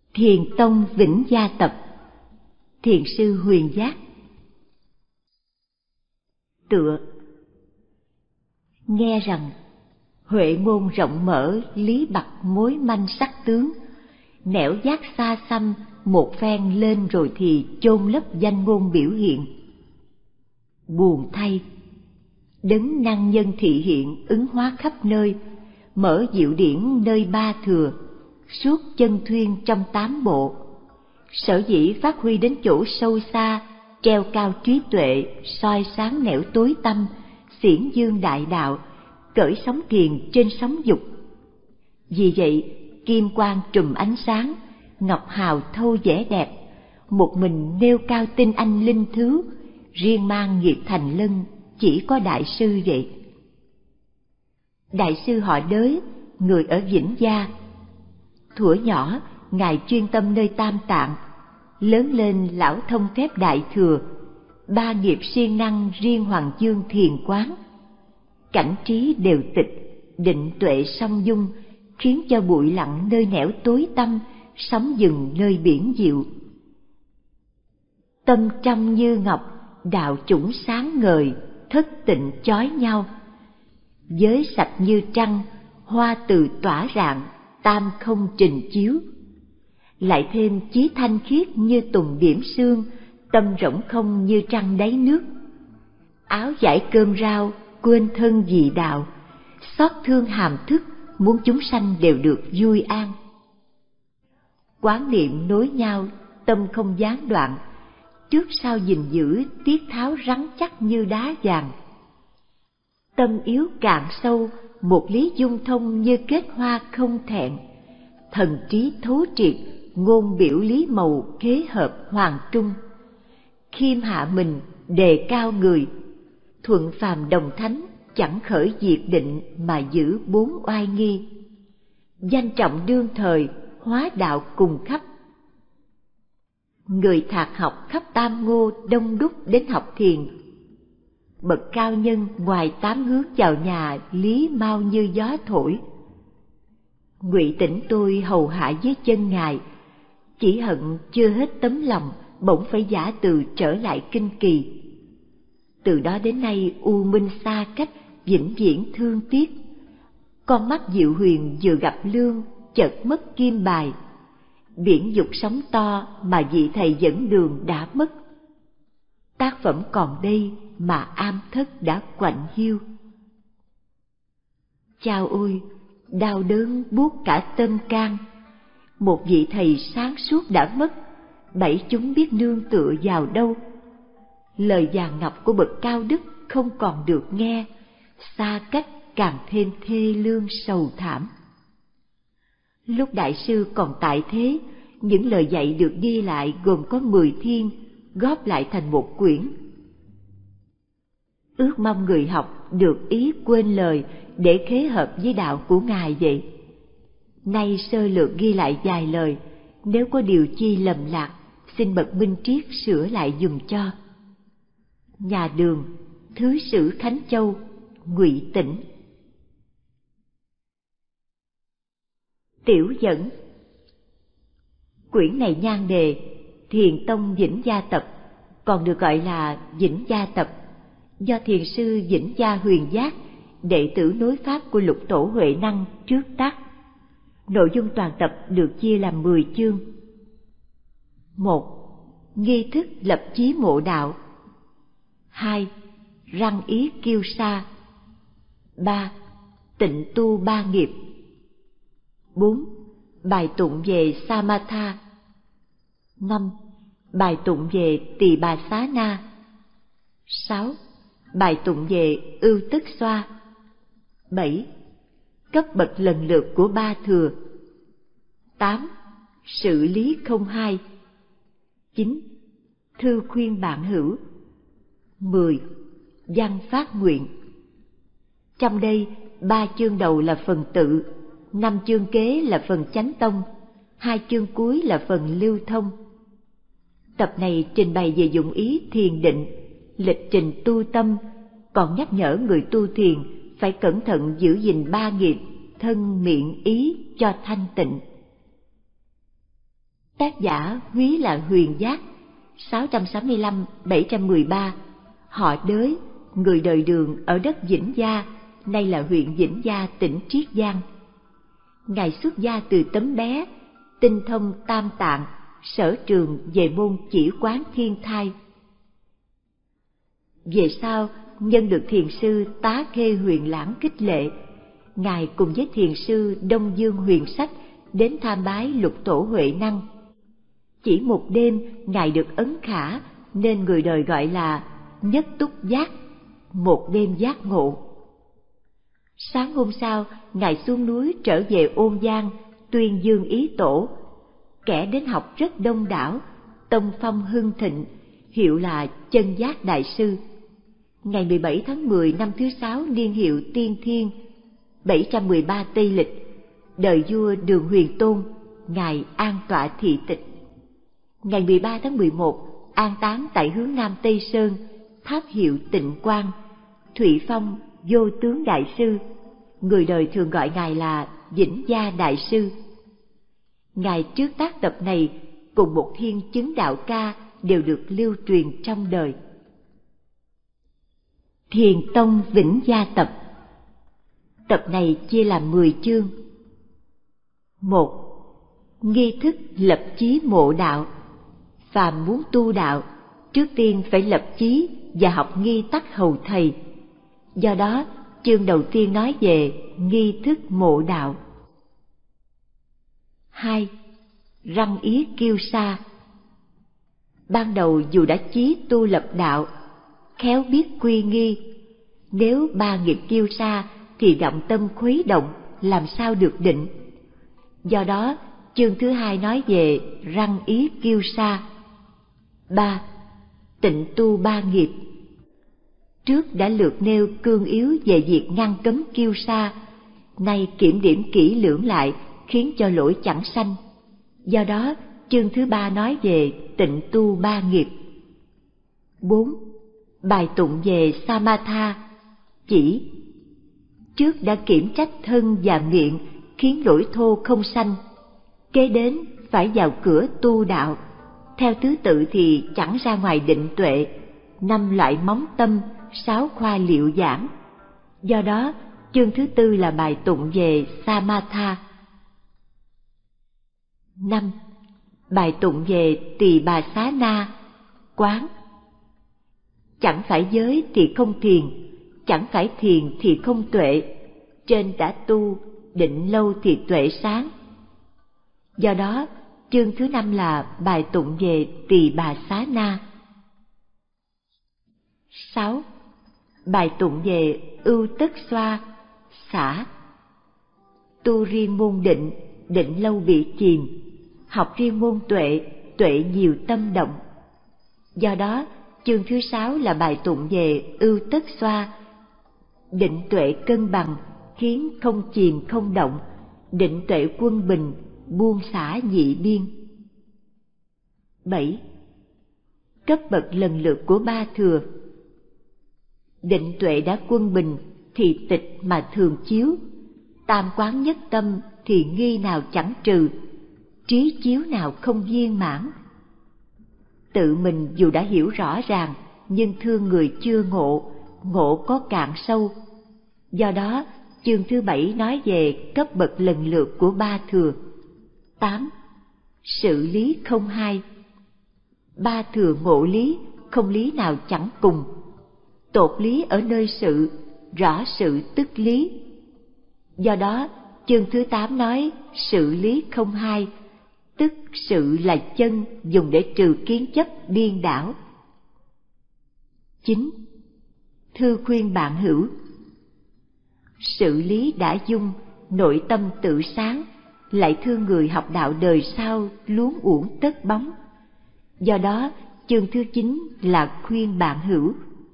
Thiền Tông Vĩnh Gia Tập. Thiền sư Huyền Giác. Tựa. Nghe rằng Huệ ngôn rộng mở, lý bặt mối manh sắc tướng, nẻo giác xa xăm một phen lên rồi thì chôn lấp danh ngôn biểu hiện. Buồn thay, đấng năng nhân thị hiện ứng hóa khắp nơi, mở diệu điển nơi ba thừa, suốt chân thuyên trong tám bộ. Sở dĩ phát huy đến chỗ sâu xa, treo cao trí tuệ, soi sáng nẻo tối tăm, xiển dương đại đạo, cởi sóng thiền trên sóng dục. Vì vậy, kim quang trùm ánh sáng, ngọc hào thâu vẻ đẹp, một mình nêu cao tinh anh linh thứ, riêng mang nghiệp thành lân, chỉ có đại sư vậy. Đại sư họ Đới, người ở Vĩnh Gia. Thuở nhỏ, ngài chuyên tâm nơi Tam Tạng, lớn lên lão thông phép đại thừa, ba nghiệp siêng năng riêng Hoàng Dương thiền quán. Cảnh trí đều tịch, định tuệ song dung, khiến cho bụi lặng nơi nẻo tối tăm, sóng dừng nơi biển diệu. Tâm trong như ngọc, đạo chủng sáng ngời, thất tịnh chói nhau. Giới sạch như trăng, hoa từ tỏa rạng, tam không trình chiếu. Lại thêm chí thanh khiết như tùng điểm sương, tâm rỗng không như trăng đáy nước. Áo vải cơm rau, quên thân vì đạo, xót thương hàm thức, muốn chúng sanh đều được vui an. Quán niệm nối nhau, tâm không gián đoạn, trước sau gìn giữ tiết tháo rắn chắc như đá vàng. Tâm yếu cạn sâu, một lý dung thông như kết hoa không thẹn, thần trí thấu triệt, ngôn biểu lý màu kế hợp hoàng trung. Khiêm hạ mình, đề cao người, thuận phàm đồng thánh, chẳng khởi diệt định mà giữ bốn oai nghi. Danh trọng đương thời, hóa đạo cùng khắp. Người thạc học khắp Tam Ngô đông đúc đến học thiền. Bậc cao nhân ngoài tám hướng vào nhà, lý mau như gió thổi. Ngụy Tỉnh tôi hầu hạ dưới chân ngài, chỉ hận chưa hết tấm lòng, bỗng phải giả từ trở lại Kinh Kỳ. Từ đó đến nay u minh xa cách, vĩnh viễn thương tiếc. Con mắt Diệu Huyền vừa gặp lương, chợt mất kim bài. Biển dục sóng to mà vị thầy dẫn đường đã mất. Tác phẩm còn đây mà am thất đã quạnh hiu. Chao ôi, đau đớn buốt cả tâm can. Một vị thầy sáng suốt đã mất, bảy chúng biết nương tựa vào đâu. Lời vàng ngọc của bậc cao đức không còn được nghe, xa cách càng thêm thê lương sầu thảm. Lúc đại sư còn tại thế, những lời dạy được ghi lại gồm có 10 thiên, góp lại thành một quyển. Ước mong người học được ý quên lời để khế hợp với đạo của ngài vậy. Nay sơ lược ghi lại vài lời, nếu có điều chi lầm lạc, xin bậc minh triết sửa lại dùm cho. Nhà Đường, Thứ sử Khánh Châu, Ngụy Tỉnh. Tiểu dẫn. Quyển này nhan đề Thiền Tông Vĩnh Gia Tập, còn được gọi là Vĩnh Gia Tập, do thiền sư Vĩnh Gia Huyền Giác, đệ tử nối pháp của Lục Tổ Huệ Năng trước tác. Nội dung toàn tập được chia làm 10 chương. 1. Nghi thức lập chí mộ đạo. 2. Răng ý kiêu sa. 3. Tịnh tu ba nghiệp. 4. Bài tụng về Samatha. 5. Bài tụng về Tỳ Bà Xá Na. 6. Bài tụng về Ưu Tức Xoa. 7. Cấp bậc lần lượt của ba thừa. 8. Sự lý không hai. 9. Thư khuyên bạn hữu. 10. Văn phát nguyện. Trong đây, 3 chương đầu là phần tự, 5 chương kế là phần chánh tông, 2 chương cuối là phần lưu thông. Tập này trình bày về dụng ý thiền định, lịch trình tu tâm, còn nhắc nhở người tu thiền phải cẩn thận giữ gìn ba nghiệp thân miệng ý cho thanh tịnh. Tác giả Húy là Huyền Giác, 665-713, họ Đới, người đời Đường ở đất Vĩnh Gia, nay là huyện Vĩnh Gia, tỉnh Triết Giang. Ngài xuất gia từ tấm bé, tinh thông tam tạng, sở trường về môn chỉ quán thiên thai. Về sau, nhân được thiền sư Tá Khê Huyền Lãng khích lệ, Ngài cùng với thiền sư Đông Dương Huyền Sách đến tham bái Lục Tổ Huệ Năng. Chỉ một đêm Ngài được ấn khả, nên người đời gọi là nhất túc giác, một đêm giác ngộ. Sáng hôm sau, Ngài xuống núi trở về Ôn Giang, tuyên dương ý tổ. Kẻ đến học rất đông đảo, tông phong hưng thịnh, hiệu là Chân Giác Đại Sư. Ngày 17 tháng 10 năm thứ 6 niên hiệu Tiên Thiên, 713 Tây Lịch, đời vua Đường Huyền Tôn, Ngài an tọa thị tịch. Ngày 13 tháng 11 an táng tại hướng Nam Tây Sơn, tháp hiệu Tịnh Quang, Thụy Phong Vô Tướng Đại Sư, người đời thường gọi Ngài là Vĩnh Gia Đại Sư. Ngài trước tác tập này cùng một thiên chứng đạo ca đều được lưu truyền trong đời. Thiền Tông Vĩnh Gia Tập. Tập này chia làm 10 chương. 1. Nghi thức lập chí mộ đạo. Phàm muốn tu đạo, trước tiên phải lập chí và học nghi tắc hầu thầy. Do đó, chương đầu tiên nói về nghi thức mộ đạo. 2. Răng ý kiêu sa. Ban đầu dù đã chí tu lập đạo, khéo biết quy nghi, nếu ba nghiệp kiêu sa thì động tâm khuấy động, làm sao được định. Do đó, chương thứ 2 nói về răng ý kiêu sa. 3. Tịnh tu ba nghiệp. Trước đã lược nêu cương yếu về việc ngăn cấm kiêu sa, nay kiểm điểm kỹ lưỡng lại khiến cho lỗi chẳng sanh. Do đó, chương thứ 3 nói về tịnh tu ba nghiệp. 4. Bài tụng về Samatha. Chỉ trước đã kiểm trách thân và miệng khiến lỗi thô không sanh, kế đến phải vào cửa tu đạo. Theo thứ tự thì chẳng ra ngoài định tuệ, 5 loại móng tâm, 6 khoa liệu giảng. Do đó, chương thứ 4 là bài tụng về Samatha. 5. Bài tụng về Tỳ Bà Xá Na, quán. Chẳng phải giới thì không thiền, chẳng phải thiền thì không tuệ, trên đã tu, định lâu thì tuệ sáng. Do đó, chương thứ 5 là bài tụng về Tỳ Bà Xá Na. 6. Bài tụng về Ưu Tất Xoa, xả. Tu riêng môn định, định lâu bị chìm, học riêng môn tuệ, tuệ nhiều tâm động. Do đó, chương thứ 6 là bài tụng về Ưu Tất Xoa, định tuệ cân bằng, khiến không chìm không động, định tuệ quân bình, buông xả nhị biên. 7. Cấp bậc lần lượt của ba thừa. Định tuệ đã quân bình thì tịch mà thường chiếu, tam quán nhất tâm thì nghi nào chẳng trừ, trí chiếu nào không viên mãn. Tự mình dù đã hiểu rõ ràng, nhưng thương người chưa ngộ, ngộ có cạn sâu. Do đó, chương thứ 7 nói về cấp bậc lần lượt của ba thừa. 8. Sự lý không hai. Ba thừa ngộ lý, không lý nào chẳng cùng. Tột lý ở nơi sự, rõ sự tức lý. Do đó, chương thứ 8 nói sự lý không hai, tức sự là chân dùng để trừ kiến chấp điên đảo. 9. Thư khuyên bạn hữu. Sự lý đã dung, nội tâm tự sáng, lại thương người học đạo đời sau luống uổng tất bóng. Do đó, chương thứ 9 là khuyên bạn hữu.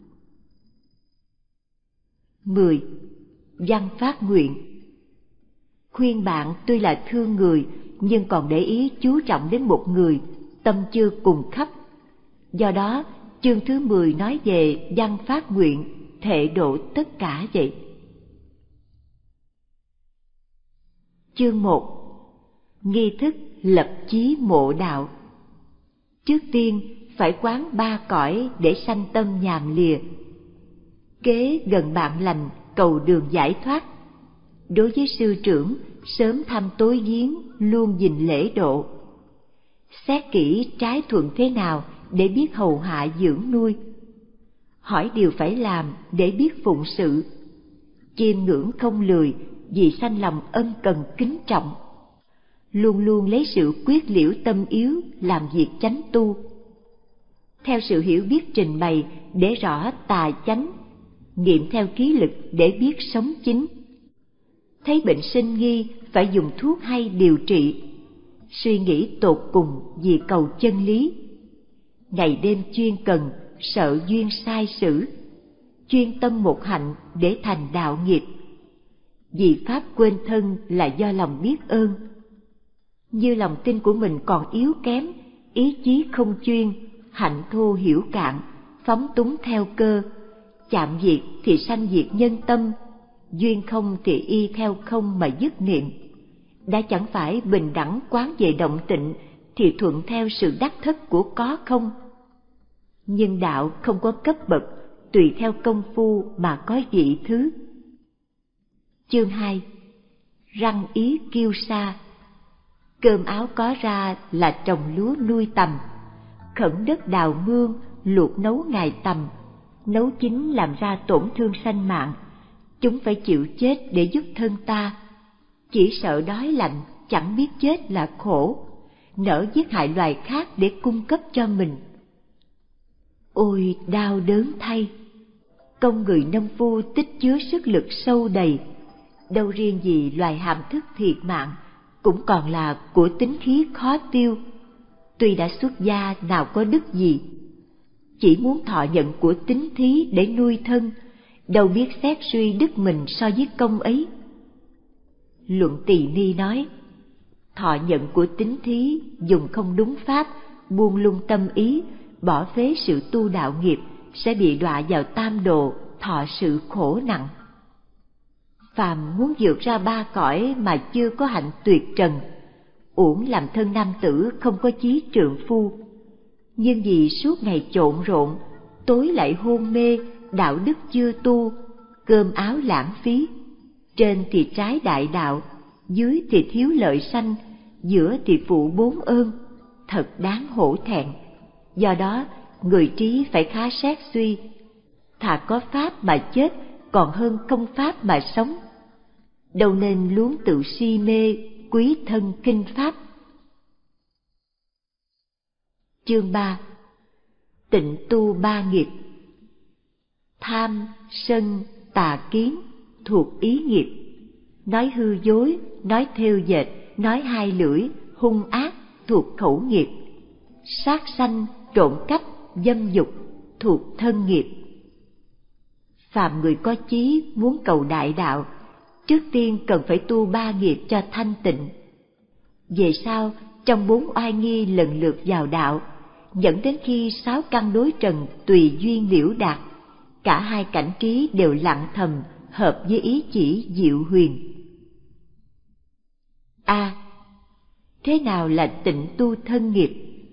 10. Văn phát nguyện. Khuyên bạn tuy là thương người, nhưng còn để ý chú trọng đến một người, tâm chưa cùng khắp. Do đó, chương thứ 10 nói về văn phát nguyện, thệ độ tất cả vậy. Chương 1. Nghi thức lập chí mộ đạo. Trước tiên phải quán ba cõi để sanh tâm nhàm lìa. Kế gần bạn lành cầu đường giải thoát. Đối với sư trưởng, sớm thăm tối viếng, luôn gìn lễ độ. Xét kỹ trái thuận thế nào để biết hầu hạ dưỡng nuôi. Hỏi điều phải làm để biết phụng sự. Chiêm ngưỡng không lười vì sanh lòng ân cần kính trọng. Luôn luôn lấy sự quyết liễu tâm yếu làm việc chánh tu. Theo sự hiểu biết trình bày để rõ tà chánh, nghiệm theo khí lực để biết sống chính. Thấy bệnh sinh nghi phải dùng thuốc hay điều trị, suy nghĩ tột cùng vì cầu chân lý. Ngày đêm chuyên cần, sợ duyên sai sử, chuyên tâm một hạnh để thành đạo nghiệp. Vì pháp quên thân là do lòng biết ơn. Như lòng tin của mình còn yếu kém, ý chí không chuyên, hạnh thô hiểu cạn, phóng túng theo cơ, chạm diệt thì sanh diệt nhân tâm, duyên không thì y theo không mà dứt niệm. Đã chẳng phải bình đẳng quán về động tịnh thì thuận theo sự đắc thất của có không. Nhưng đạo không có cấp bậc, tùy theo công phu mà có vị thứ. Chương 2. Răng ý kiêu sa. Cơm áo có ra là trồng lúa nuôi tầm, khẩn đất đào mương, luộc nấu ngày tầm, nấu chín làm ra tổn thương sanh mạng. Chúng phải chịu chết để giúp thân ta. Chỉ sợ đói lạnh, chẳng biết chết là khổ, nỡ giết hại loài khác để cung cấp cho mình. Ôi đau đớn thay! Công người nông phu tích chứa sức lực sâu đầy, đâu riêng gì loài hàm thức thiệt mạng, cũng còn là của tính khí khó tiêu. Tuy đã xuất gia nào có đức gì, chỉ muốn thọ nhận của tính thí để nuôi thân, đâu biết xét suy đức mình so với công ấy. Luận Tỳ Ni nói, thọ nhận của tính thí dùng không đúng pháp, buông lung tâm ý, bỏ phế sự tu đạo nghiệp, sẽ bị đọa vào tam độ, thọ sự khổ nặng. Phàm muốn vượt ra ba cõi mà chưa có hạnh tuyệt trần, uổng làm thân nam tử không có chí trượng phu. Nhưng vì suốt ngày trộn rộn, tối lại hôn mê, đạo đức chưa tu, cơm áo lãng phí. Trên thì trái đại đạo, dưới thì thiếu lợi sanh, giữa thì phụ bốn ơn, thật đáng hổ thẹn. Do đó, người trí phải khá xét suy, thà có pháp mà chết còn hơn không pháp mà sống. Đâu nên luống tự si mê, quý thân kinh pháp. Chương 3. Tịnh tu ba nghiệp. Tham, sân, tà kiến thuộc ý nghiệp. Nói hư dối, nói thêu dệt, nói hai lưỡi, hung ác thuộc khẩu nghiệp. Sát sanh, trộm cắp, dâm dục thuộc thân nghiệp. Phàm người có chí muốn cầu đại đạo, trước tiên cần phải tu ba nghiệp cho thanh tịnh. Về sau, trong bốn oai nghi lần lượt vào đạo, dẫn đến khi sáu căn đối trần tùy duyên liễu đạt, cả hai cảnh trí đều lặng thầm, hợp với ý chỉ diệu huyền. A. Thế nào là tịnh tu thân nghiệp?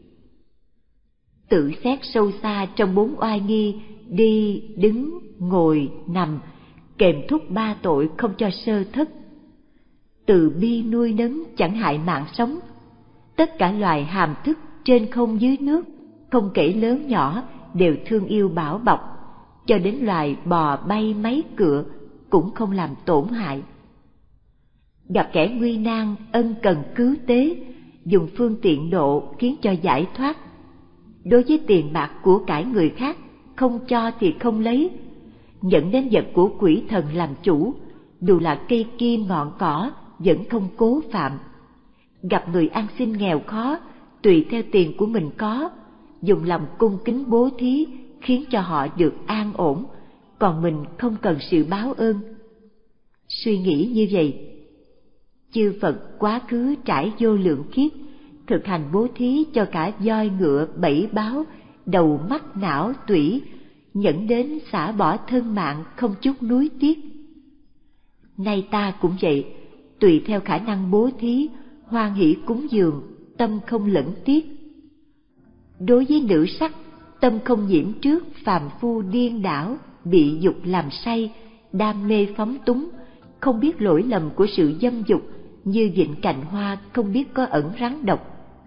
Tự xét sâu xa trong bốn oai nghi, đi, đứng, ngồi, nằm, kèm thúc ba tội không cho sơ thất. Từ bi nuôi nấng chẳng hại mạng sống. Tất cả loài hàm thức trên không dưới nước, không kể lớn nhỏ, đều thương yêu bảo bọc, cho đến loài bò bay máy cựa cũng không làm tổn hại. Gặp kẻ nguy nan ân cần cứu tế, dùng phương tiện độ khiến cho giải thoát. Đối với tiền bạc của cải người khác, không cho thì không lấy, dẫn đến vật của quỷ thần làm chủ, dù là cây kim ngọn cỏ vẫn không cố phạm. Gặp người ăn xin nghèo khó, tùy theo tiền của mình có, dùng lòng cung kính bố thí khiến cho họ được an ổn, còn mình không cần sự báo ơn. Suy nghĩ như vậy, chư Phật quá khứ trải vô lượng kiếp, thực hành bố thí cho cả voi ngựa bảy báo, đầu mắt não tủy, nhẫn đến xả bỏ thân mạng không chút nuối tiếc. Nay ta cũng vậy, tùy theo khả năng bố thí, hoan hỷ cúng dường, tâm không lẫn tiếc. Đối với nữ sắc, tâm không nhiễm trước phàm phu điên đảo, bị dục làm say, đam mê phóng túng, không biết lỗi lầm của sự dâm dục, như vịn cành hoa không biết có ẩn rắn độc.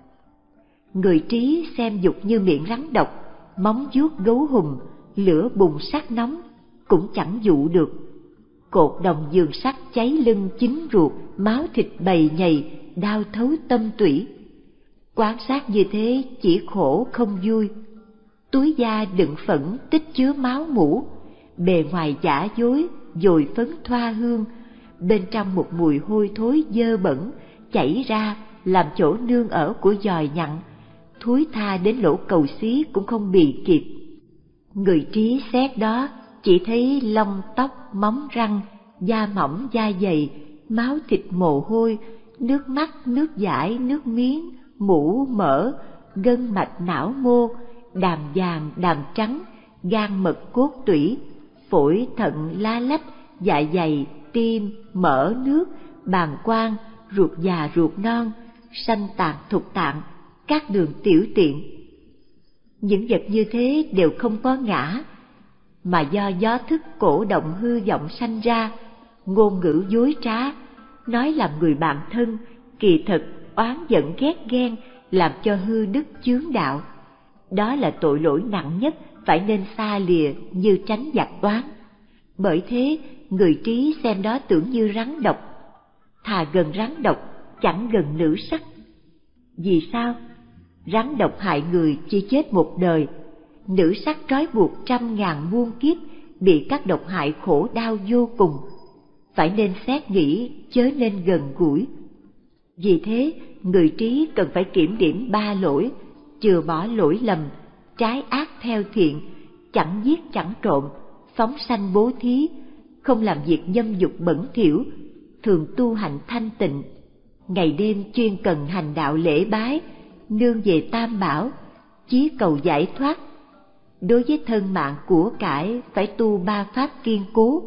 Người trí xem dục như miệng rắn độc, móng vuốt gấu hùm, lửa bùng sắt nóng, cũng chẳng dụ được. Cột đồng giường sắt cháy lưng chín ruột, máu thịt bầy nhầy, đau thấu tâm tủy. Quan sát như thế chỉ khổ không vui. Túi da đựng phẫn tích chứa máu mủ, bề ngoài giả dối, dồi phấn thoa hương, bên trong một mùi hôi thối dơ bẩn chảy ra làm chỗ nương ở của giòi nhặn, thúi tha đến lỗ cầu xí cũng không bì kịp. Người trí xét đó chỉ thấy lông tóc, móng răng, da mỏng da dày, máu thịt mồ hôi, nước mắt, nước dãi, nước miếng, mũ mỡ, gân mạch não mô, đàm vàng, đàm trắng, gan mật cốt tủy, phổi thận lá lách, dạ dày, tim, mỡ nước, bàng quang, ruột già ruột non, sanh tạng thục tạng, các đường tiểu tiện. Những vật như thế đều không có ngã, mà do gió thức cổ động hư vọng sanh ra, ngôn ngữ dối trá, nói làm người bạn thân, kỳ thực oán giận ghét ghen, làm cho hư đức chướng đạo. Đó là tội lỗi nặng nhất, phải nên xa lìa như tránh giặc oán. Bởi thế, người trí xem đó tưởng như rắn độc, thà gần rắn độc, chẳng gần nữ sắc. Vì sao? Rắn độc hại người chỉ chết một đời, nữ sắc trói buộc trăm ngàn muôn kiếp, bị các độc hại khổ đau vô cùng. Phải nên xét nghĩ, chớ nên gần gũi. Vì thế, người trí cần phải kiểm điểm ba lỗi, chừa bỏ lỗi lầm, trái ác theo thiện, chẳng giết chẳng trộm, phóng sanh bố thí, không làm việc dâm dục bẩn thỉu, thường tu hành thanh tịnh, ngày đêm chuyên cần hành đạo lễ bái, nương về tam bảo, chí cầu giải thoát. Đối với thân mạng của cải phải tu ba pháp kiên cố.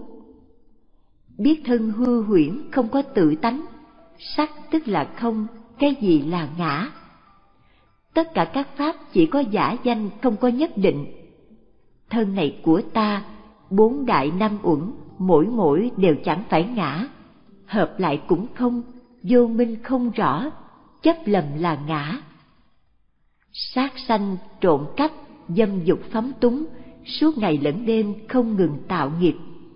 Biết thân hư huyễn không có tự tánh, sắc tức là không, cái gì là ngã. Tất cả các pháp chỉ có giả danh không có nhất định. Thân này của ta, bốn đại năm uẩn, mỗi mỗi đều chẳng phải ngã, hợp lại cũng không, vô minh không rõ, chấp lầm là ngã. Sát sanh, trộm cắp, dâm dục phóng túng, suốt ngày lẫn đêm không ngừng tạo nghiệp.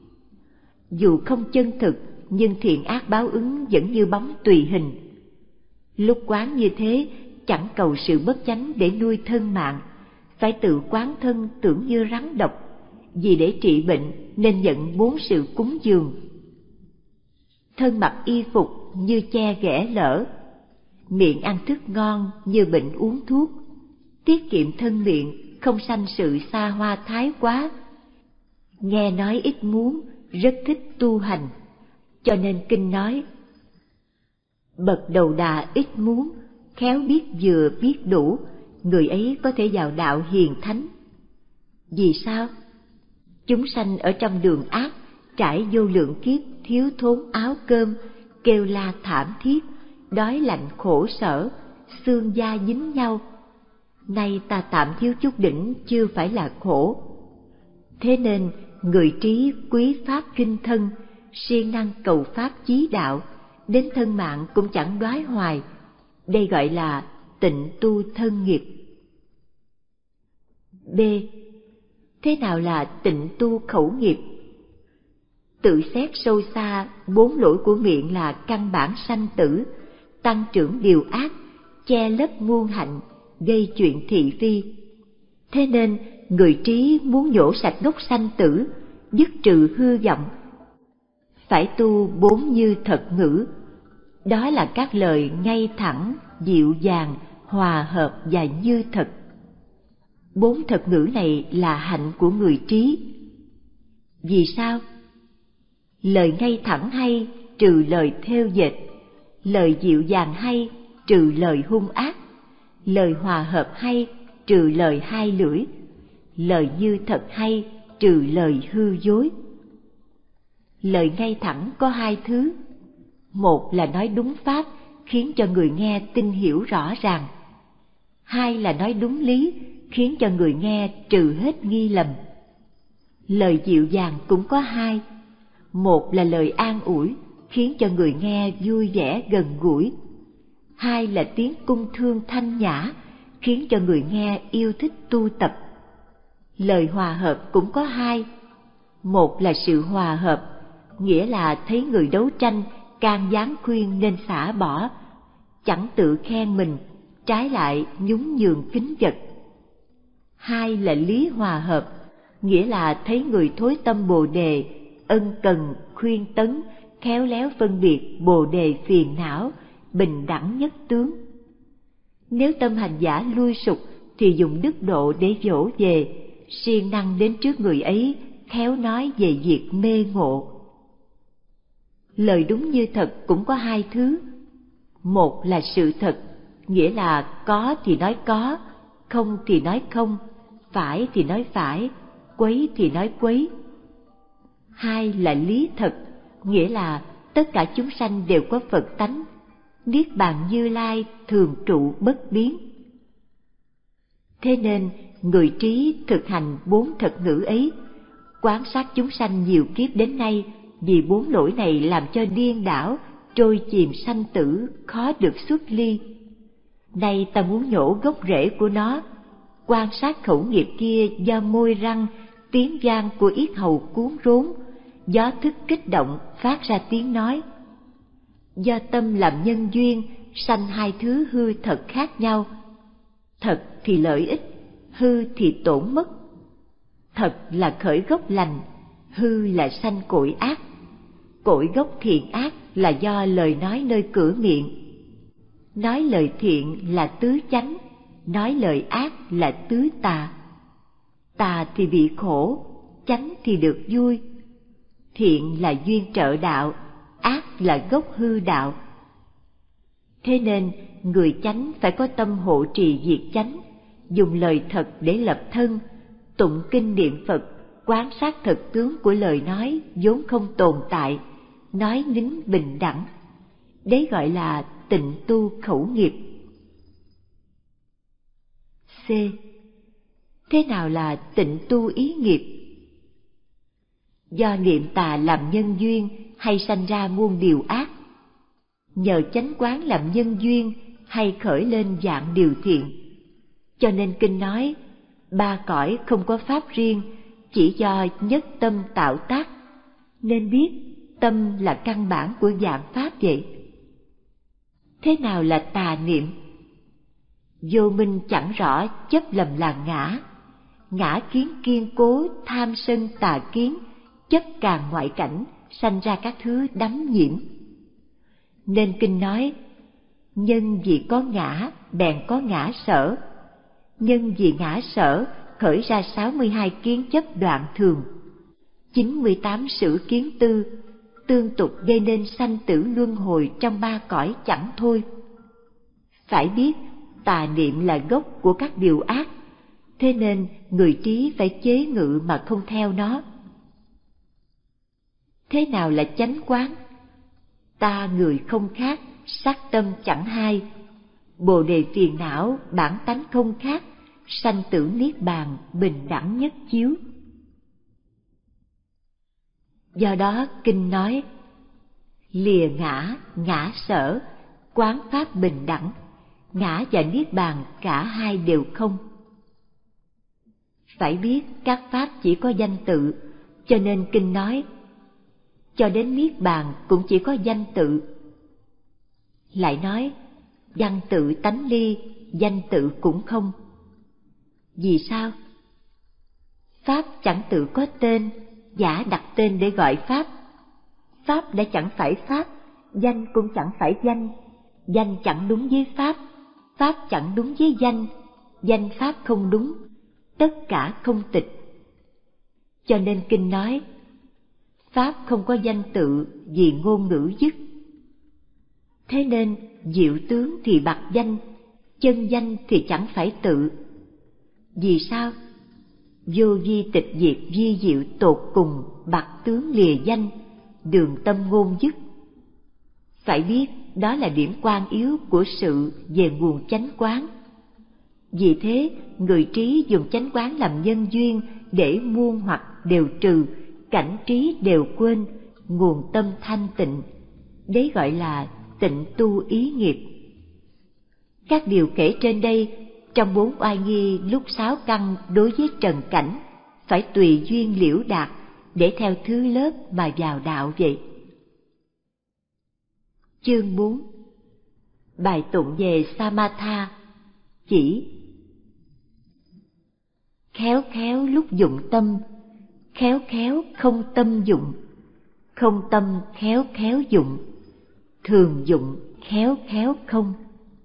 Dù không chân thực, nhưng thiện ác báo ứng vẫn như bóng tùy hình. Lúc quán như thế, chẳng cầu sự bất chánh để nuôi thân mạng, phải tự quán thân tưởng như rắn độc, vì để trị bệnh nên nhận 4 sự cúng dường. Thân mặc y phục như che ghẻ lỡ, miệng ăn thức ngon như bệnh uống thuốc, tiết kiệm thân miệng không sanh sự xa hoa thái quá. Nghe nói ít muốn, rất thích tu hành, cho nên kinh nói: bậc đầu đà ít muốn, khéo biết vừa biết đủ, người ấy có thể vào đạo hiền thánh. Vì sao? Chúng sanh ở trong đường ác, trải vô lượng kiếp thiếu thốn áo cơm, kêu la thảm thiết, đói lạnh khổ sở, xương da dính nhau. Nay ta tạm thiếu chút đỉnh chưa phải là khổ. Thế nên người trí quý pháp kinh thân, siêng năng cầu pháp chí đạo, đến thân mạng cũng chẳng đoái hoài. Đây gọi là tịnh tu thân nghiệp. B. Thế nào là tịnh tu khẩu nghiệp? Tự xét sâu xa, 4 lỗi của miệng là căn bản sanh tử, tăng trưởng điều ác, che lấp muôn hạnh, gây chuyện thị phi. Thế nên người trí muốn nhổ sạch gốc sanh tử, dứt trừ hư vọng, phải tu 4 như thật ngữ. Đó là các lời ngay thẳng, dịu dàng, hòa hợp và như thật. 4 thật ngữ này là hạnh của người trí. Vì sao? Lời ngay thẳng hay, trừ lời thêu dệt; lời dịu dàng hay, trừ lời hung ác; lời hòa hợp hay, trừ lời hai lưỡi; lời như thật hay, trừ lời hư dối. Lời ngay thẳng có 2 thứ: một là nói đúng pháp, khiến cho người nghe tin hiểu rõ ràng. Hai là nói đúng lý, khiến cho người nghe trừ hết nghi lầm. Lời dịu dàng cũng có hai. Một là lời an ủi, khiến cho người nghe vui vẻ gần gũi. Hai là tiếng cung thương thanh nhã, khiến cho người nghe yêu thích tu tập. Lời hòa hợp cũng có hai. Một là sự hòa hợp, nghĩa là thấy người đấu tranh can gián khuyên nên xả bỏ, chẳng tự khen mình, trái lại nhún nhường kính vật. Hai là lý hòa hợp, nghĩa là thấy người thối tâm bồ đề, ân cần khuyên tấn, khéo léo phân biệt bồ đề phiền não, bình đẳng nhất tướng. Nếu tâm hành giả lui sụp thì dùng đức độ để dỗ về, siêng năng đến trước người ấy, khéo nói về việc mê ngộ. Lời đúng như thật cũng có hai thứ. Một là sự thật, nghĩa là có thì nói có, không thì nói không, phải thì nói phải, quấy thì nói quấy. Hai là lý thật, nghĩa là tất cả chúng sanh đều có Phật tánh, Niết Bàn Như Lai thường trụ bất biến. Thế nên người trí thực hành 4 thật ngữ ấy, quán sát chúng sanh nhiều kiếp đến nay, vì 4 lỗi này làm cho điên đảo, trôi chìm sanh tử, khó được xuất ly. Nay ta muốn nhổ gốc rễ của nó, quan sát khẩu nghiệp kia do môi răng, tiếng vang của yết hầu cuốn rốn, gió thức kích động phát ra tiếng nói. Do tâm làm nhân duyên, sanh hai thứ hư thật khác nhau. Thật thì lợi ích, hư thì tổn mất. Thật là khởi gốc lành, hư là sanh cội ác. Cội gốc thiện ác là do lời nói nơi cửa miệng. Nói lời thiện là tứ chánh, nói lời ác là tứ tà. Tà thì bị khổ, chánh thì được vui. Thiện là duyên trợ đạo, ác là gốc hư đạo. Thế nên người chánh phải có tâm hộ trì việc chánh, dùng lời thật để lập thân, tụng kinh niệm Phật, quán sát thật tướng của lời nói vốn không tồn tại, nói nín bình đẳng. Đấy gọi là tịnh tu khẩu nghiệp. C. Thế nào là tịnh tu ý nghiệp? Do niệm tà làm nhân duyên hay sanh ra muôn điều ác, nhờ chánh quán làm nhân duyên hay khởi lên dạng điều thiện. Cho nên kinh nói, 3 cõi không có pháp riêng, chỉ do nhất tâm tạo tác, nên biết tâm là căn bản của dạng pháp vậy. Thế nào là tà niệm? Vô minh chẳng rõ chấp lầm là ngã, ngã kiến kiên cố tham sân tà kiến, chấp càng ngoại cảnh, sanh ra các thứ đắm nhiễm. Nên kinh nói, nhân vì có ngã, bèn có ngã sở. Nhân vì ngã sở, khởi ra 62 kiến chấp đoạn thường, 98 sử kiến tư, tương tục gây nên sanh tử luân hồi trong 3 cõi chẳng thôi. Phải biết, tà niệm là gốc của các điều ác, thế nên người trí phải chế ngự mà không theo nó. Thế nào là chánh quán? Ta người không khác, sắc tâm chẳng hai. Bồ đề phiền não, bản tánh không khác, sanh tử niết bàn, bình đẳng nhất chiếu. Do đó kinh nói, lìa ngã, ngã sở, quán pháp bình đẳng, ngã và niết bàn cả hai đều không. Phải biết các pháp chỉ có danh tự, cho nên kinh nói, cho đến niết bàn cũng chỉ có danh tự. Lại nói, văn tự tánh ly, danh tự cũng không. Vì sao? Pháp chẳng tự có tên, giả đặt tên để gọi pháp. Pháp đã chẳng phải pháp, danh cũng chẳng phải danh. Danh chẳng đúng với pháp, pháp chẳng đúng với danh, danh pháp không đúng, tất cả không tịch. Cho nên kinh nói, pháp không có danh tự vì ngôn ngữ dứt. Thế nên diệu tướng thì bạc danh, chân danh thì chẳng phải tự. Vì sao? Vô vi tịch diệt vi diệu tột cùng, bạc tướng lìa danh, đường tâm ngôn dứt. Phải biết đó là điểm quan yếu của sự về nguồn chánh quán. Vì thế, người trí dùng chánh quán làm nhân duyên để muôn hoặc đều trừ, cảnh trí đều quên, nguồn tâm thanh tịnh. Đấy gọi là tịnh tu ý nghiệp. Các điều kể trên đây, trong 4 oai nghi lúc 6 căn đối với trần cảnh, phải tùy duyên liễu đạt để theo thứ lớp mà vào đạo vậy. Chương 4. Bài tụng về Samatha. Chỉ khéo khéo lúc dụng tâm, khéo khéo không tâm dụng, không tâm khéo khéo dụng, thường dụng khéo khéo không.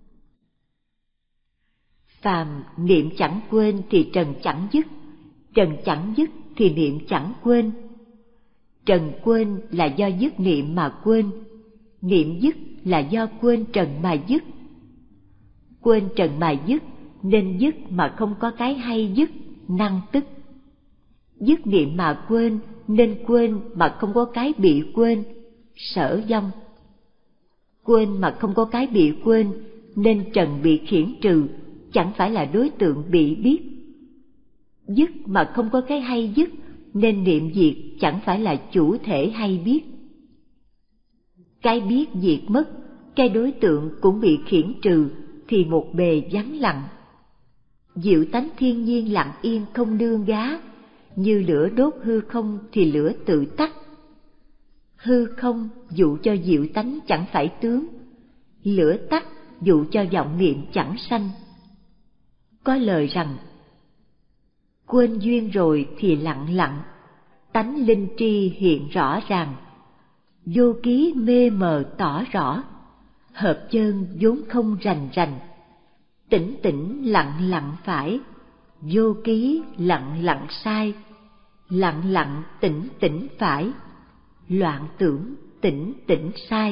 Phàm niệm chẳng quên thì trần chẳng dứt, trần chẳng dứt thì niệm chẳng quên. Trần quên là do dứt niệm mà quên, niệm dứt là do quên trần mà dứt. Quên trần mà dứt nên dứt mà không có cái hay dứt, năng tức. Dứt niệm mà quên nên quên mà không có cái bị quên, sở vong. Quên mà không có cái bị quên nên trần bị khiển trừ, chẳng phải là đối tượng bị biết. Dứt mà không có cái hay dứt nên niệm diệt chẳng phải là chủ thể hay biết. Cái biết diệt mất, cái đối tượng cũng bị khiển trừ thì một bề vắng lặng. Diệu tánh thiên nhiên lặng yên không nương gá, như lửa đốt hư không thì lửa tự tắt. Hư không dụ cho diệu tánh chẳng phải tướng, lửa tắt dụ cho vọng niệm chẳng sanh. Có lời rằng, quên duyên rồi thì lặng lặng, tánh linh tri hiện rõ ràng. Vô ký mê mờ tỏ rõ, hợp chơn vốn không rành rành. Tĩnh tĩnh lặng lặng phải, vô ký lặng lặng sai. Lặng lặng tĩnh tĩnh phải, loạn tưởng tĩnh tĩnh sai.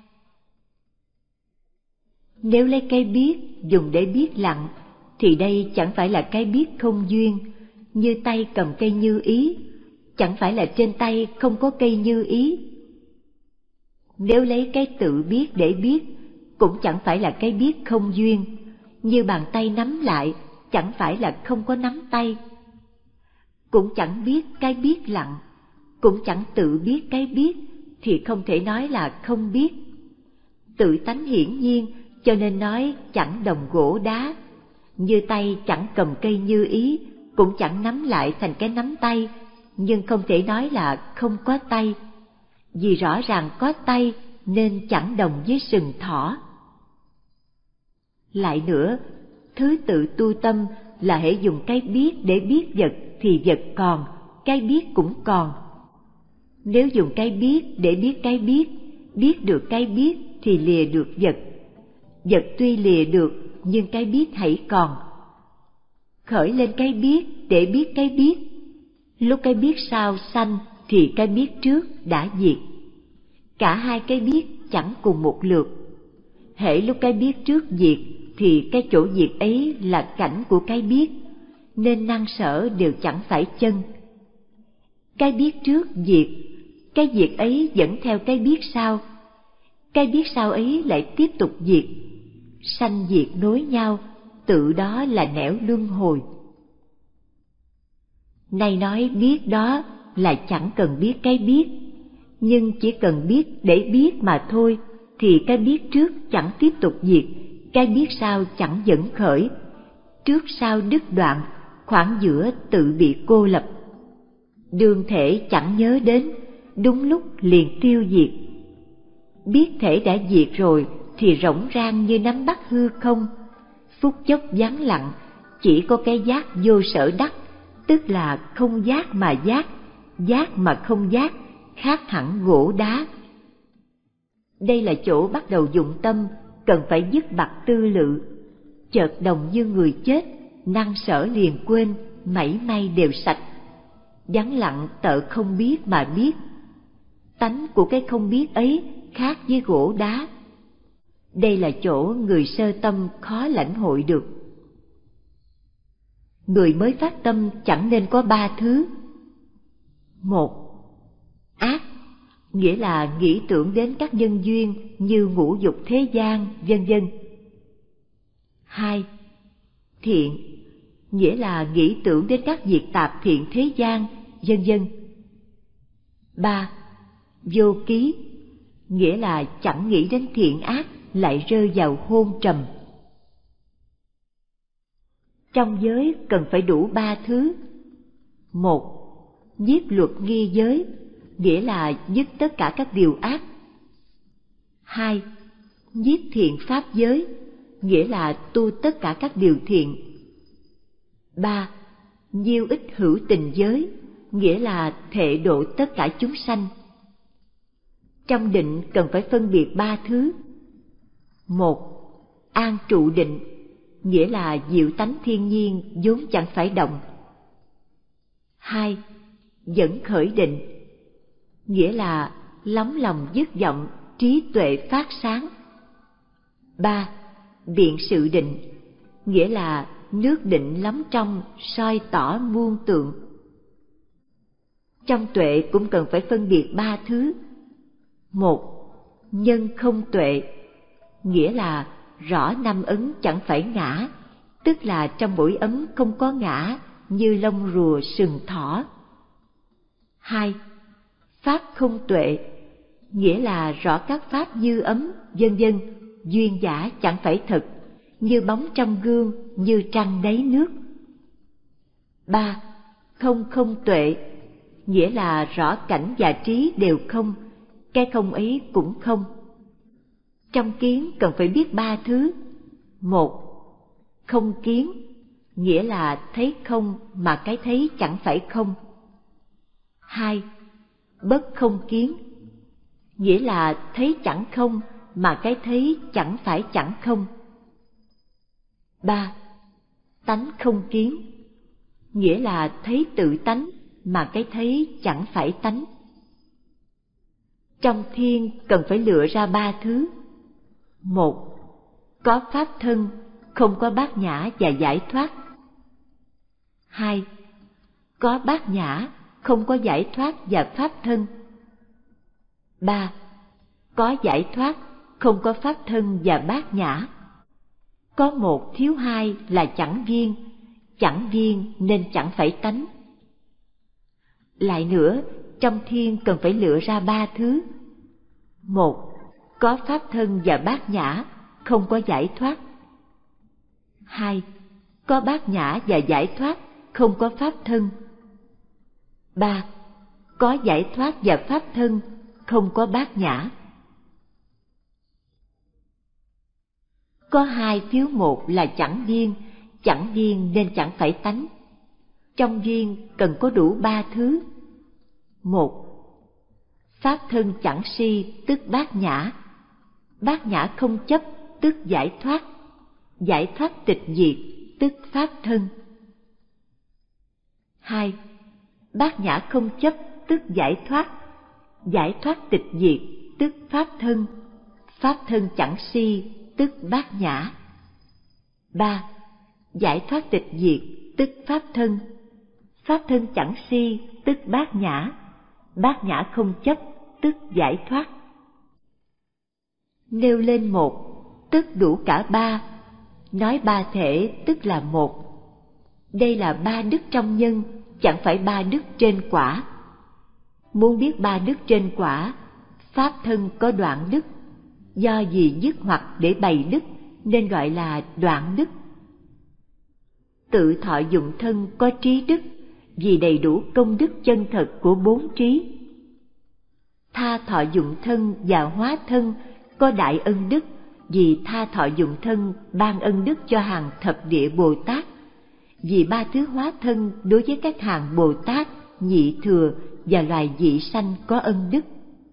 Nếu lấy cái biết dùng để biết lặng, thì đây chẳng phải là cái biết không duyên, như tay cầm cây như ý, chẳng phải là trên tay không có cây như ý. Nếu lấy cái tự biết để biết, cũng chẳng phải là cái biết không duyên, như bàn tay nắm lại, chẳng phải là không có nắm tay. Cũng chẳng biết cái biết lặng, cũng chẳng tự biết cái biết, thì không thể nói là không biết. Tự tánh hiển nhiên, cho nên nói chẳng đồng gỗ đá. Như tay chẳng cầm cây như ý, cũng chẳng nắm lại thành cái nắm tay, nhưng không thể nói là không có tay. Vì rõ ràng có tay nên chẳng đồng với sừng thỏ. Lại nữa, thứ tự tu tâm là hễ dùng cái biết để biết vật thì vật còn, cái biết cũng còn. Nếu dùng cái biết để biết được cái biết thì lìa được vật. Vật tuy lìa được nhưng cái biết hãy còn. Khởi lên cái biết để biết cái biết, lúc cái biết sau sanh thì cái biết trước đã diệt. Cả hai cái biết chẳng cùng một lượt. Hễ lúc cái biết trước diệt thì cái chỗ diệt ấy là cảnh của cái biết, nên năng sở đều chẳng phải chân. Cái biết trước diệt, cái diệt ấy dẫn theo cái biết sau. Cái biết sau ấy lại tiếp tục diệt. Sanh diệt nối nhau, tự đó là nẻo luân hồi. Nay nói biết đó là chẳng cần biết cái biết, nhưng chỉ cần biết để biết mà thôi, thì cái biết trước chẳng tiếp tục diệt, cái biết sau chẳng dẫn khởi. Trước sau đứt đoạn, khoảng giữa tự bị cô lập. Đương thể chẳng nhớ đến, đúng lúc liền tiêu diệt. Biết thể đã diệt rồi thì rỗng rang như nắm bắt hư không. Phút chốc vắng lặng, chỉ có cái giác vô sở đắc, tức là không giác mà giác, giác mà không giác, khác hẳn gỗ đá. Đây là chỗ bắt đầu dụng tâm, cần phải dứt bặt tư lự. Chợt đồng như người chết, năng sở liền quên, mảy may đều sạch. Vắng lặng tợ không biết mà biết. Tánh của cái không biết ấy khác với gỗ đá. Đây là chỗ người sơ tâm khó lãnh hội được. Người mới phát tâm chẳng nên có 3 thứ. 1. Ác. nghĩa là nghĩ tưởng đến các nhân duyên như ngũ dục thế gian, vân vân. 2. Thiện, nghĩa là nghĩ tưởng đến các việc tạp thiện thế gian, vân vân. 3. Vô ký, nghĩa là chẳng nghĩ đến thiện ác, lại rơi vào hôn trầm. Trong giới cần phải đủ 3 thứ. 1. Nhiếp luật nghi giới, nghĩa là dứt tất cả các điều ác. 2. Nhiếp thiện pháp giới, nghĩa là tu tất cả các điều thiện. 3. Nhiêu ích hữu tình giới, nghĩa là thệ độ tất cả chúng sanh. Trong định cần phải phân biệt 3 thứ. 1. An trụ định, nghĩa là diệu tánh thiên nhiên vốn chẳng phải động. 2. Dẫn khởi định, nghĩa là lắng lòng dứt vọng, trí tuệ phát sáng. 3. Biện sự định, nghĩa là nước định lắm trong, soi tỏ muôn tượng. Trong tuệ cũng cần phải phân biệt 3 thứ. 1. Nhân không tuệ, nghĩa là rõ năm ấn chẳng phải ngã, tức là trong mỗi ấn không có ngã như lông rùa sừng thỏ. 2. Pháp không tuệ, nghĩa là rõ các pháp dư ấm, vân vân, duyên giả chẳng phải thật, như bóng trong gương, như trăng đáy nước. 3. Không không tuệ, nghĩa là rõ cảnh và trí đều không, cái không ấy cũng không. Trong kiến cần phải biết 3 thứ. 1. Không kiến, nghĩa là thấy không mà cái thấy chẳng phải không. 2. Bất không kiến, nghĩa là thấy chẳng không mà cái thấy chẳng phải chẳng không. 3. Tánh không kiến, nghĩa là thấy tự tánh mà cái thấy chẳng phải tánh. Trong thiên cần phải lựa ra 3 thứ. 1. Có pháp thân, không có bát nhã và giải thoát. 2. Có bát nhã, không có giải thoát và pháp thân. 3. Có giải thoát, không có pháp thân và bát nhã. Có một thiếu hai là chẳng viên nên chẳng phải tánh. Lại nữa, trong thiên cần phải lựa ra 3 thứ. 1. Có pháp thân và bát nhã, không có giải thoát. 2. Có bát nhã và giải thoát, không có pháp thân. 3. Có giải thoát và pháp thân, không có bát nhã. Có 2 thiếu 1 là chẳng viên nên chẳng phải tánh. Trong duyên cần có đủ 3 thứ. 1. Pháp thân chẳng si tức bát nhã. Bát nhã không chấp tức giải thoát tịch diệt tức pháp thân. 2. Bát nhã không chấp tức giải thoát tịch diệt tức pháp thân chẳng si tức bát nhã. 3. Giải thoát tịch diệt tức pháp thân chẳng si tức bát nhã không chấp tức giải thoát. Nêu lên 1 tức đủ cả 3, nói 3 thể tức là 1. Đây là 3 đức trong nhân, chẳng phải 3 đức trên quả. Muốn biết 3 đức trên quả, pháp thân có đoạn đức, do gì dứt hoặc để bày đức nên gọi là đoạn đức. Tự thọ dụng thân có trí đức, vì đầy đủ công đức chân thật của 4 trí. Tha thọ dụng thân và hóa thân có đại ân đức, vì tha thọ dụng thân ban ân đức cho hàng thập địa Bồ Tát. Vì 3 thứ hóa thân đối với các hàng Bồ Tát, Nhị Thừa và loài dị sanh có ân đức.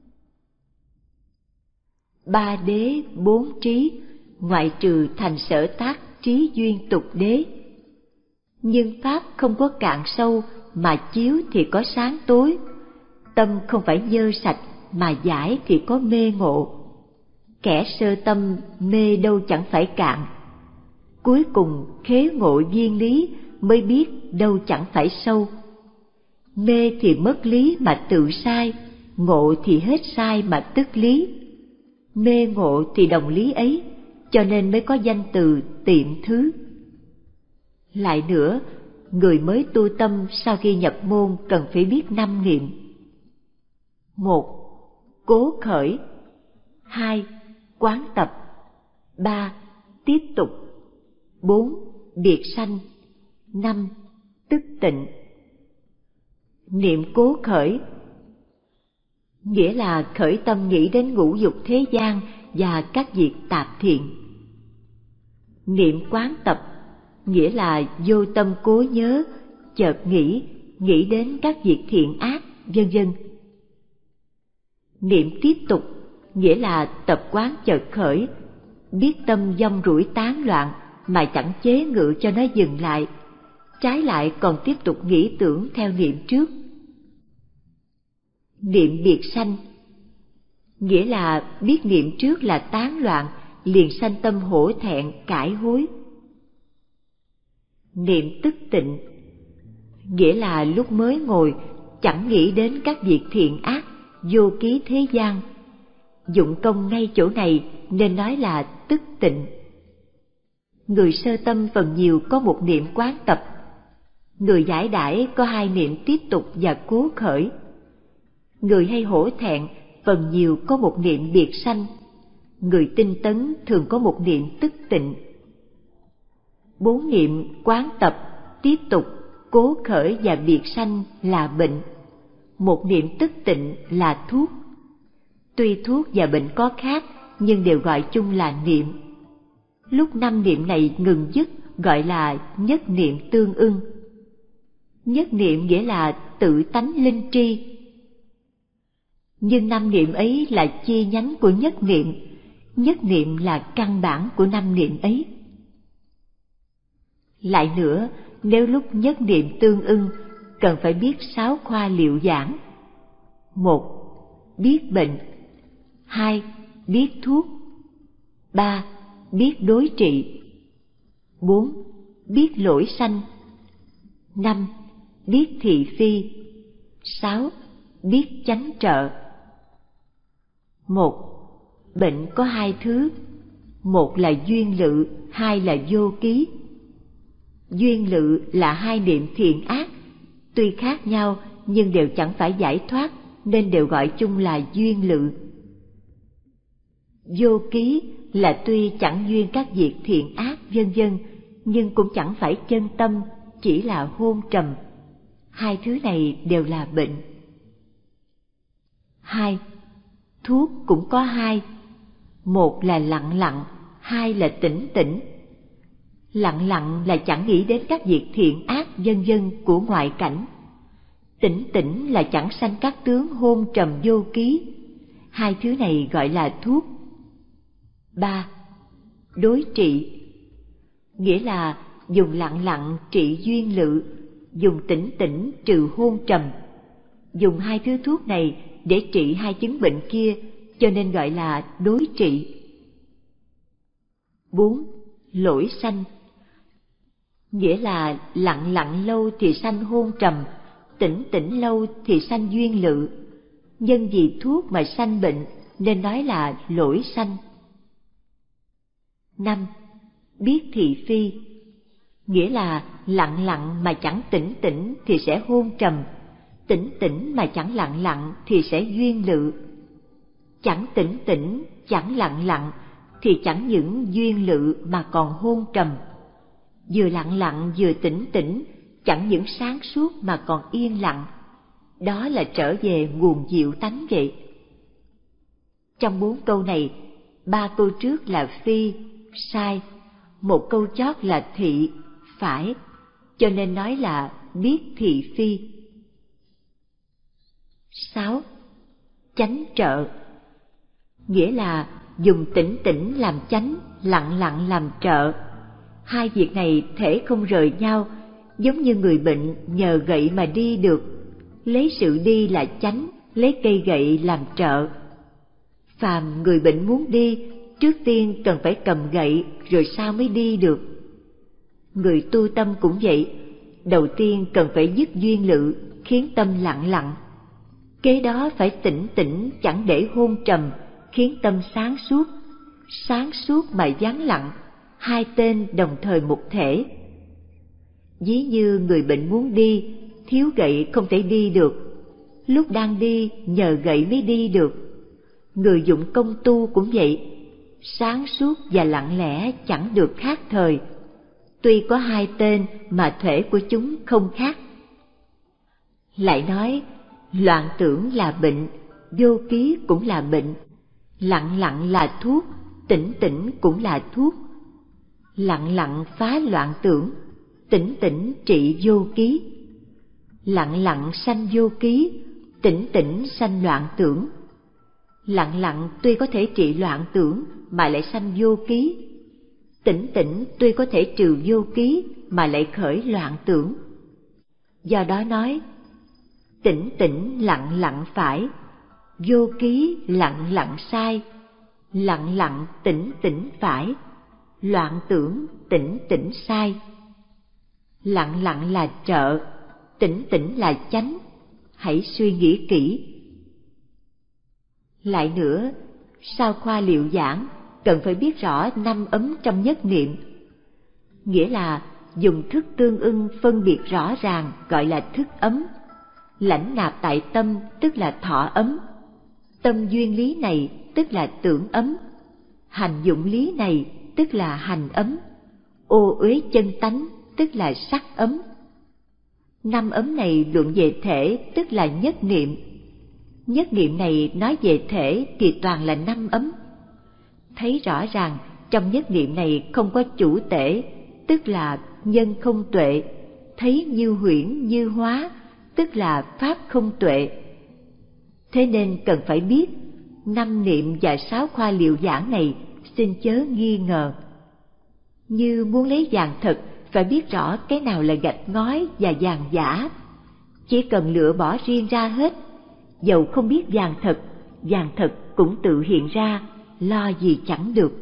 3 đế 4 trí, ngoại trừ thành sở tác trí duyên tục đế. Nhưng pháp không có cạn sâu, mà chiếu thì có sáng tối. Tâm không phải dơ sạch, mà giải thì có mê ngộ. Kẻ sơ tâm mê đâu chẳng phải cạn. Cuối cùng khế ngộ duyên lý, mới biết đâu chẳng phải sâu. Mê thì mất lý mà tự sai, ngộ thì hết sai mà tức lý, mê ngộ thì đồng lý ấy, cho nên mới có danh từ tiệm thứ. Lại nữa, người mới tu tâm sau khi nhập môn cần phải biết 5 niệm. 1. Cố khởi. 2. Quán tập. 3. Tiếp tục. 4. Biệt sanh. 5. Tức tịnh. Niệm cố khởi nghĩa là khởi tâm nghĩ đến ngũ dục thế gian và các việc tạp thiện. Niệm quán tập nghĩa là vô tâm cố nhớ, chợt nghĩ đến các việc thiện ác, vân vân. Niệm tiếp tục nghĩa là tập quán chợt khởi, biết tâm vong rủi tán loạn mà chẳng chế ngự cho nó dừng lại, trái lại còn tiếp tục nghĩ tưởng theo niệm trước. Niệm biệt sanh nghĩa là biết niệm trước là tán loạn, liền sanh tâm hổ thẹn cải hối. Niệm tức tịnh nghĩa là lúc mới ngồi chẳng nghĩ đến các việc thiện ác, vô ký thế gian. Dụng công ngay chỗ này nên nói là tức tịnh. Người sơ tâm phần nhiều có một niệm quán tập, người giải đãi có 2 niệm tiếp tục và cố khởi. Người hay hổ thẹn phần nhiều có một niệm biệt sanh, người tinh tấn thường có một niệm tức tịnh. 4 niệm quán tập, tiếp tục, cố khởi và biệt sanh là bệnh, một niệm tức tịnh là thuốc. Tuy thuốc và bệnh có khác nhưng đều gọi chung là niệm. Lúc 5 niệm này ngừng dứt gọi là nhất niệm tương ưng. Nhất niệm nghĩa là tự tánh linh tri, nhưng 5 niệm ấy là chi nhánh của nhất niệm là căn bản của 5 niệm ấy. Lại nữa, nếu lúc nhất niệm tương ưng, cần phải biết 6 khoa liệu giảng. 1. Biết bệnh. 2. Biết thuốc. 3. Biết đối trị. 4. Biết lỗi sanh. 5. Biết thị phi. 6. Biết chánh trợ. 1. Bệnh có 2 thứ, một là duyên lự, 2 là vô ký. Duyên lự là 2 niệm thiện ác, tuy khác nhau nhưng đều chẳng phải giải thoát nên đều gọi chung là duyên lự. Vô ký là tuy chẳng duyên các việc thiện ác vân vân, nhưng cũng chẳng phải chân tâm, chỉ là hôn trầm. 2 thứ này đều là bệnh. 2. Thuốc cũng có 2, một là lặng lặng, 2 là tỉnh tỉnh. Lặng lặng là chẳng nghĩ đến các việc thiện ác vân vân của ngoại cảnh. Tỉnh tỉnh là chẳng sanh các tướng hôn trầm vô ký. 2 thứ này gọi là thuốc. 3. Đối trị nghĩa là dùng lặng lặng trị duyên lự, dùng tỉnh tỉnh trừ hôn trầm. Dùng 2 thứ thuốc này để trị 2 chứng bệnh kia, cho nên gọi là đối trị. 4. Lỗi sanh nghĩa là lặng lặng lâu thì sanh hôn trầm, tỉnh tỉnh lâu thì sanh duyên lự. Nhân vì thuốc mà sanh bệnh nên nói là lỗi sanh. 5. Biết thị phi nghĩa là lặng lặng mà chẳng tỉnh tỉnh thì sẽ hôn trầm, tỉnh tỉnh mà chẳng lặng lặng thì sẽ duyên lự. Chẳng tỉnh tỉnh, chẳng lặng lặng thì chẳng những duyên lự mà còn hôn trầm. Vừa lặng lặng vừa tỉnh tỉnh, chẳng những sáng suốt mà còn yên lặng. Đó là trở về nguồn diệu tánh vậy. Trong 4 câu này, 3 câu trước là phi, sai, 1 câu chót là thị, phải, cho nên nói là biết thị phi. 6. Chánh trợ nghĩa là dùng tỉnh tỉnh làm chánh, lặng lặng làm trợ. 2 việc này thể không rời nhau, giống như người bệnh nhờ gậy mà đi được, lấy sự đi là chánh, lấy cây gậy làm trợ. Phàm người bệnh muốn đi, trước tiên cần phải cầm gậy rồi sau mới đi được. Người tu tâm cũng vậy, đầu tiên cần phải dứt duyên lự, khiến tâm lặng lặng. Kế đó phải tỉnh tỉnh chẳng để hôn trầm, khiến tâm sáng suốt mà vắng lặng, hai tên đồng thời một thể. Ví như người bệnh muốn đi, thiếu gậy không thể đi được, lúc đang đi nhờ gậy mới đi được. Người dụng công tu cũng vậy, sáng suốt và lặng lẽ chẳng được khác thời. Tuy có hai tên mà thể của chúng không khác. Lại nói, loạn tưởng là bệnh, vô ký cũng là bệnh. Lặng lặng là thuốc, tỉnh tỉnh cũng là thuốc. Lặng lặng phá loạn tưởng, tỉnh tỉnh trị vô ký. Lặng lặng sanh vô ký, tỉnh tỉnh sanh loạn tưởng. Lặng lặng tuy có thể trị loạn tưởng mà lại sanh vô ký. Tỉnh tỉnh tuy có thể trừ vô ký mà lại khởi loạn tưởng. Do đó nói, tỉnh tỉnh lặng lặng phải, vô ký lặng lặng sai. Lặng lặng tỉnh tỉnh phải, loạn tưởng tỉnh tỉnh sai. Lặng lặng là trợ, tỉnh tỉnh là chánh, hãy suy nghĩ kỹ. Lại nữa, sau khoa liệu giảng cần phải biết rõ năm ấm trong nhất niệm, nghĩa là dùng thức tương ưng phân biệt rõ ràng gọi là thức ấm. Lãnh nạp tại tâm tức là thọ ấm, tâm duyên lý này tức là tưởng ấm, hành dụng lý này tức là hành ấm, ô uế chân tánh tức là sắc ấm. Năm ấm này luận về thể tức là nhất niệm. Nhất niệm này nói về thể thì toàn là năm ấm. Thấy rõ ràng trong nhất niệm này không có chủ tể, tức là nhân không tuệ, thấy như huyễn như hóa, tức là pháp không tuệ. Thế nên cần phải biết, năm niệm và sáu khoa liệu giảng này xin chớ nghi ngờ. Như muốn lấy vàng thật, phải biết rõ cái nào là gạch ngói và vàng giả. Chỉ cần lựa bỏ riêng ra hết, dầu không biết vàng thật cũng tự hiện ra, lo gì chẳng được.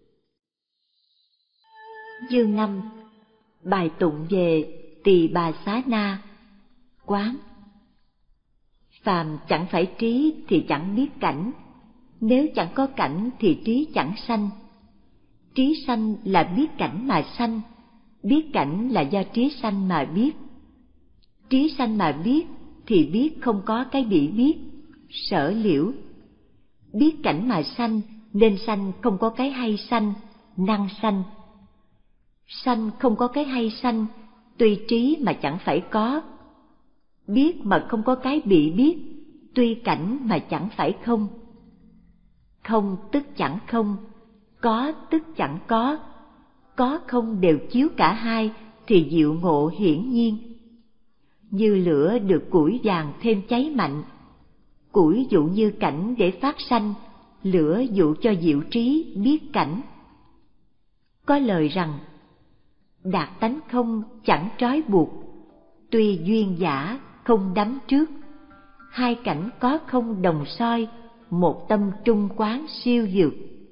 Dương 5. Bài tụng về Tỳ Bà Xá Na. Quán: phàm chẳng phải trí thì chẳng biết cảnh, nếu chẳng có cảnh thì trí chẳng sanh. Trí sanh là biết cảnh mà sanh, biết cảnh là do trí sanh mà biết. Trí sanh mà biết thì biết không có cái bị biết, sở liễu. Biết cảnh mà sanh nên sanh không có cái hay sanh, năng sanh. Sanh không có cái hay sanh, tuy trí mà chẳng phải có. Biết mà không có cái bị biết, tuy cảnh mà chẳng phải không. Không tức chẳng không, có tức chẳng có không đều chiếu cả hai thì diệu ngộ hiển nhiên. Như lửa được củi vàng thêm cháy mạnh, củi dụ như cảnh để phát sanh, lửa dụ cho diệu trí biết cảnh. Có lời rằng, đạt tánh không chẳng trói buộc, tuy duyên giả không đắm trước. Hai cảnh có không đồng soi, một tâm trung quán siêu dược.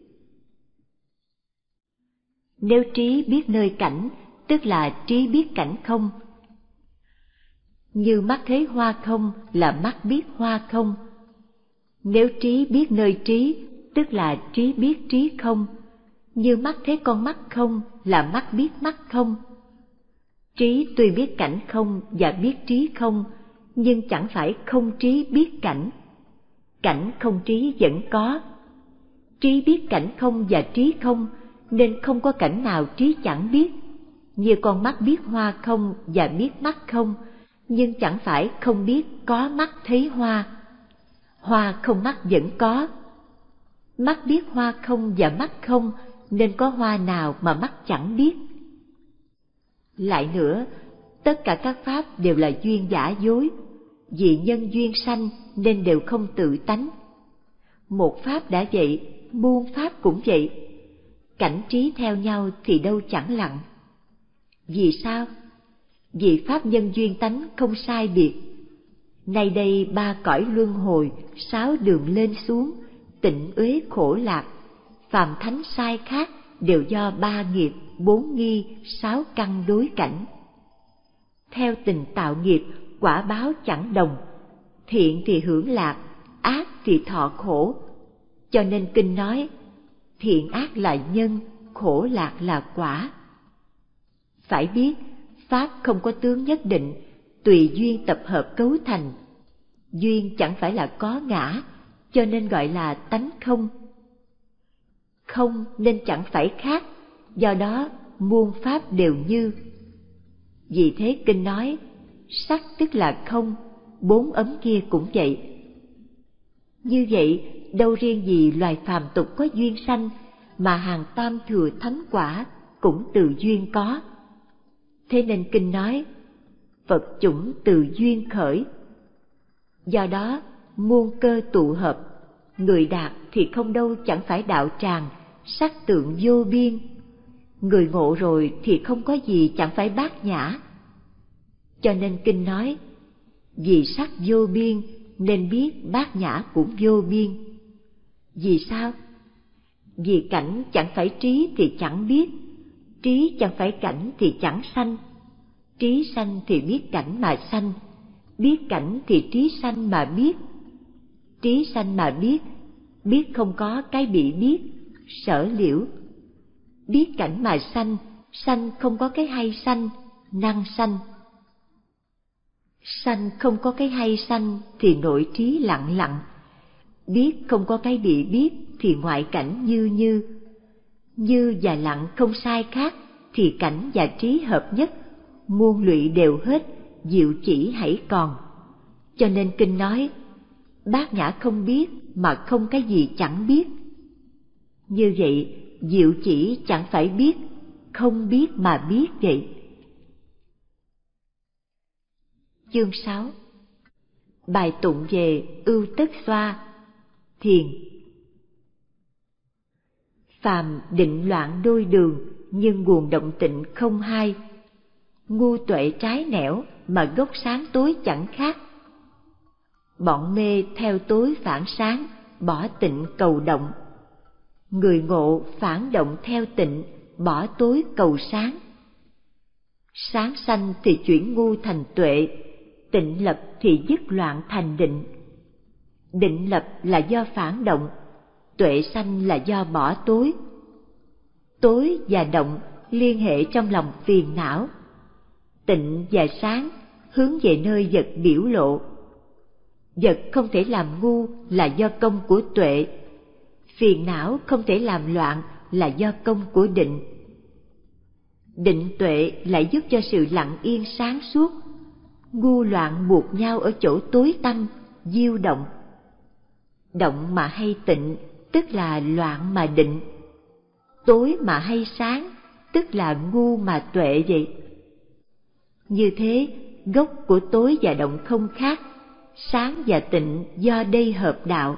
Nếu trí biết nơi cảnh, tức là trí biết cảnh không. Như mắt thấy hoa không là mắt biết hoa không. Nếu trí biết nơi trí, tức là trí biết trí không. Như mắt thấy con mắt không là mắt biết mắt không. Trí tuy biết cảnh không và biết trí không, nhưng chẳng phải không trí biết cảnh. Cảnh không trí vẫn có. Trí biết cảnh không và trí không, nên không có cảnh nào trí chẳng biết. Như con mắt biết hoa không và biết mắt không, nhưng chẳng phải không biết có mắt thấy hoa. Hoa không mắt vẫn có. Mắt biết hoa không và mắt không, nên có hoa nào mà mắt chẳng biết. Lại nữa, tất cả các pháp đều là duyên giả dối, vì nhân duyên sanh nên đều không tự tánh. Một pháp đã vậy, muôn pháp cũng vậy. Cảnh trí theo nhau thì đâu chẳng lặng. Vì sao? Vì pháp nhân duyên tánh không sai biệt. Nay đây ba cõi luân hồi, sáu đường lên xuống, tịnh uế khổ lạc, phàm thánh sai khác đều do ba nghiệp, bốn nghi, sáu căn đối cảnh. Theo tình tạo nghiệp, quả báo chẳng đồng. thiện thì hưởng lạc, ác thì thọ khổ. Cho nên kinh nói, thiện ác là nhân, khổ lạc là quả. Phải biết, pháp không có tướng nhất định, tùy duyên tập hợp cấu thành. Duyên chẳng phải là có ngã, cho nên gọi là tánh không. Không nên chẳng phải khác, do đó muôn pháp đều như. Vì thế kinh nói, sắc tức là không, bốn ấm kia cũng vậy. Như vậy, đâu riêng gì loài phàm tục có duyên sanh, mà hàng tam thừa thánh quả cũng từ duyên có. Thế nên kinh nói, Phật chủng từ duyên khởi. Do đó, muôn cơ tụ hợp, người đạt thì không đâu chẳng phải đạo tràng, sắc tượng vô biên. Người ngộ rồi thì không có gì chẳng phải bát nhã. Cho nên kinh nói, vì sắc vô biên nên biết bát nhã cũng vô biên. Vì sao? Vì cảnh chẳng phải trí thì chẳng biết, trí chẳng phải cảnh thì chẳng sanh. Trí sanh thì biết cảnh mà sanh, biết cảnh thì trí sanh mà biết. Trí sanh mà biết, biết không có cái bị biết, sở liễu. Biết cảnh mà sanh, sanh không có cái hay sanh, năng sanh. Sanh không có cái hay sanh thì nội trí lặng lặng. Biết không có cái bị biết thì ngoại cảnh như như. Như và lặng không sai khác thì cảnh và trí hợp nhất, muôn lụy đều hết, diệu chỉ hãy còn. Cho nên kinh nói, bát nhã không biết mà không cái gì chẳng biết. Như vậy, diệu chỉ chẳng phải biết, không biết mà biết vậy. Chương 6. Bài tụng về ưu tất xoa, thiền. Phàm định loạn đôi đường, nhưng nguồn động tịnh không hai. Ngu tuệ trái nẻo mà gốc sáng tối chẳng khác. Bọn mê theo tối phản sáng, bỏ tịnh cầu động. Người ngộ phản động theo tịnh, bỏ tối cầu sáng. Sáng sanh thì chuyển ngu thành tuệ, tịnh lập thì dứt loạn thành định. Định lập là do phản động, tuệ sanh là do bỏ tối. Tối và động liên hệ trong lòng phiền não. Tịnh và sáng hướng về nơi vật biểu lộ. Vật không thể làm ngu là do công của tuệ. Phiền não không thể làm loạn là do công của định. Định tuệ lại giúp cho sự lặng yên sáng suốt. Ngu loạn buộc nhau ở chỗ tối tăm, diêu động. Động mà hay tịnh, tức là loạn mà định. Tối mà hay sáng, tức là ngu mà tuệ vậy. Như thế, gốc của tối và động không khác, sáng và tịnh do đây hợp đạo.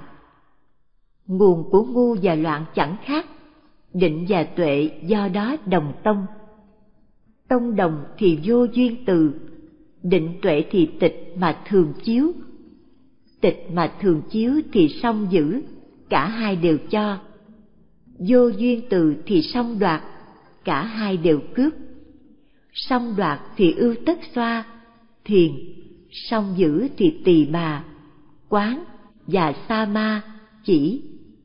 Nguồn của ngu và loạn chẳng khác, định và tuệ do đó đồng tông. Tông đồng thì vô duyên từ, định tuệ thì tịch mà thường chiếu. Tịch mà thường chiếu thì song giữ, cả hai đều cho. Vô duyên từ thì song đoạt, cả hai đều cướp. Song đoạt thì ưu tất xoa, thiền, song giữ thì tỳ bà, quán và sa ma, chỉ.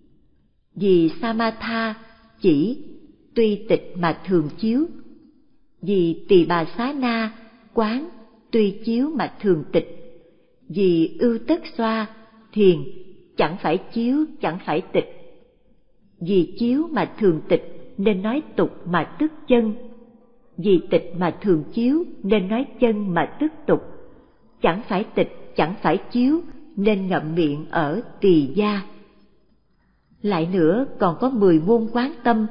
Vì samatha, chỉ, tuy tịch mà thường chiếu. Vì tỳ bà xá na, quán, tuy chiếu mà thường tịch. Vì ưu tất xoa, thiền, chẳng phải chiếu, chẳng phải tịch. Vì chiếu mà thường tịch nên nói tục mà tức chân. Vì tịch mà thường chiếu nên nói chân mà tức tục. Chẳng phải tịch, chẳng phải chiếu nên ngậm miệng ở tỳ gia. Lại nữa còn có 10 môn quán tâm.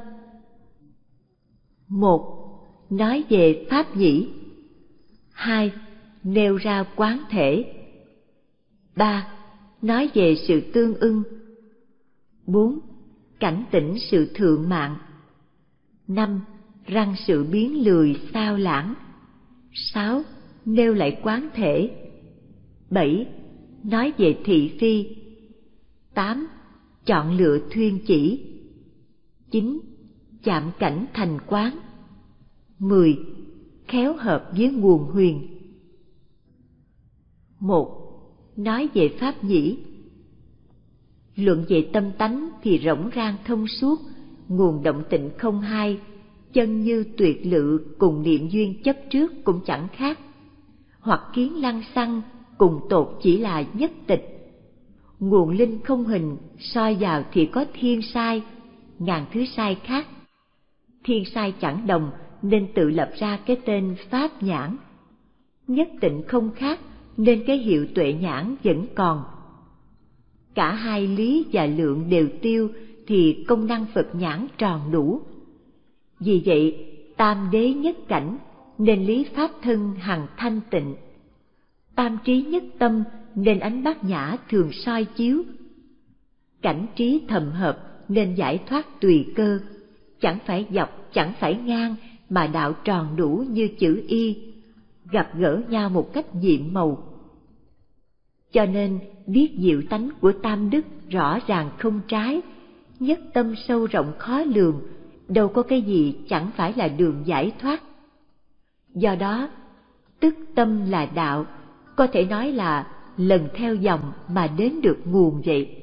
1. Nói về pháp nhĩ. 2. Nêu ra quán thể. 3. Nói về sự tương ưng. 4. Cảnh tỉnh sự thượng mạng. 5. Răng sự biến lười sao lãng. 6. Nêu lại quán thể. 7. Nói về thị phi. 8. Chọn lựa thuyên chỉ. 9. Chạm cảnh thành quán. 10. Khéo hợp với nguồn huyền. 1. nói về pháp nhĩ. Luận về tâm tánh thì rỗng rang thông suốt, nguồn động tịnh không hai, chân như tuyệt lự cùng niệm duyên chấp trước cũng chẳng khác, hoặc kiến lăng xăng cùng tột chỉ là nhất tịch. Nguồn linh không hình, soi vào thì có thiên sai, ngàn thứ sai khác. Thiên sai chẳng đồng nên tự lập ra cái tên pháp nhãn. Nhất tịnh không khác nên cái hiệu tuệ nhãn vẫn còn. Cả hai lý và lượng đều tiêu thì công năng Phật nhãn tròn đủ. Vì vậy, tam đế nhất cảnh nên lý pháp thân hằng thanh tịnh. Tam trí nhất tâm nên ánh bát nhã thường soi chiếu. Cảnh trí thầm hợp nên giải thoát tùy cơ, chẳng phải dọc chẳng phải ngang mà đạo tròn đủ như chữ Y, gặp gỡ nhau một cách nhiệm màu. Cho nên biết diệu tánh của tam đức rõ ràng không trái, nhất tâm sâu rộng khó lường, đâu có cái gì chẳng phải là đường giải thoát. Do đó, tức tâm là đạo, có thể nói là lần theo dòng mà đến được nguồn vậy.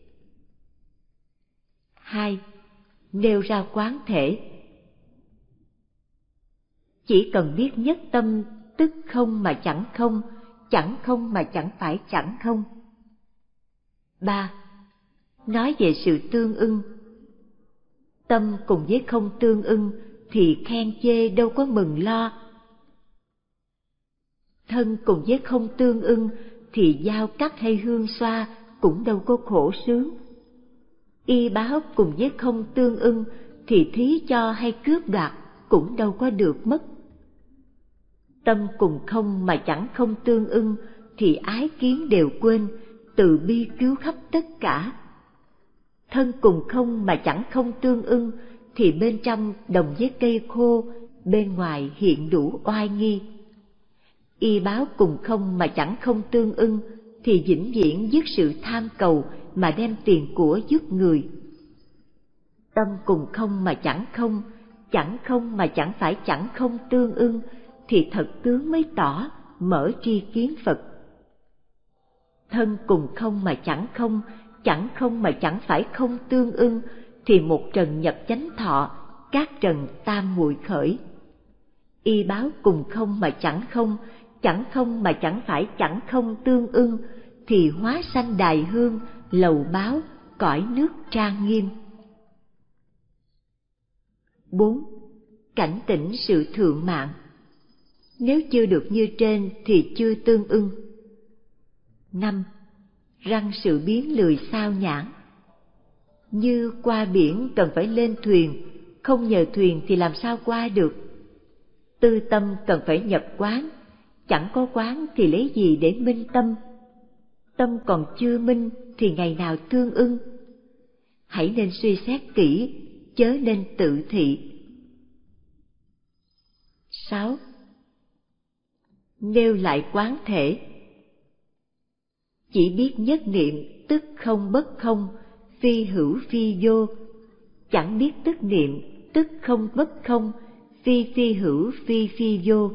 2. Nêu ra quán thể. Chỉ cần biết nhất tâm tức không mà chẳng không, chẳng không mà chẳng phải chẳng không. 3. Nói về sự tương ưng. Tâm cùng với không tương ưng thì khen chê đâu có mừng lo. Thân cùng với không tương ưng thì dao cắt hay hương xoa cũng đâu có khổ sướng. Y báo cùng với không tương ưng thì thí cho hay cướp đoạt cũng đâu có được mất. Tâm cùng không mà chẳng không tương ưng thì ái kiến đều quên, từ bi cứu khắp tất cả. Thân cùng không mà chẳng không tương ưng thì bên trong đồng với cây khô, bên ngoài hiện đủ oai nghi. Y báo cùng không mà chẳng không tương ưng thì vĩnh viễn dứt sự tham cầu mà đem tiền của giúp người. Tâm cùng không mà chẳng không mà chẳng phải chẳng không tương ưng thì thật tướng mới tỏ, mở tri kiến Phật. Thân cùng không mà chẳng không mà chẳng phải không tương ưng thì một trần nhập chánh thọ, các trần tam muội khởi. Y báo cùng không mà chẳng không mà chẳng phải chẳng không tương ưng thì hóa sanh đài hương, lầu báo, cõi nước trang nghiêm. 4. Cảnh tỉnh sự thượng mạng. Nếu chưa được như trên thì chưa tương ưng. 5. Răng sự biến lười sao nhãn. Như qua biển cần phải lên thuyền, không nhờ thuyền thì làm sao qua được. Tư tâm cần phải nhập quán, chẳng có quán thì lấy gì để minh tâm. Tâm còn chưa minh thì ngày nào tương ưng. Hãy nên suy xét kỹ, chớ nên tự thị. 6. Nêu lại quán thể. Chỉ biết nhất niệm tức không bất không, phi hữu phi vô, chẳng biết tức niệm tức không bất không, phi phi hữu phi phi vô.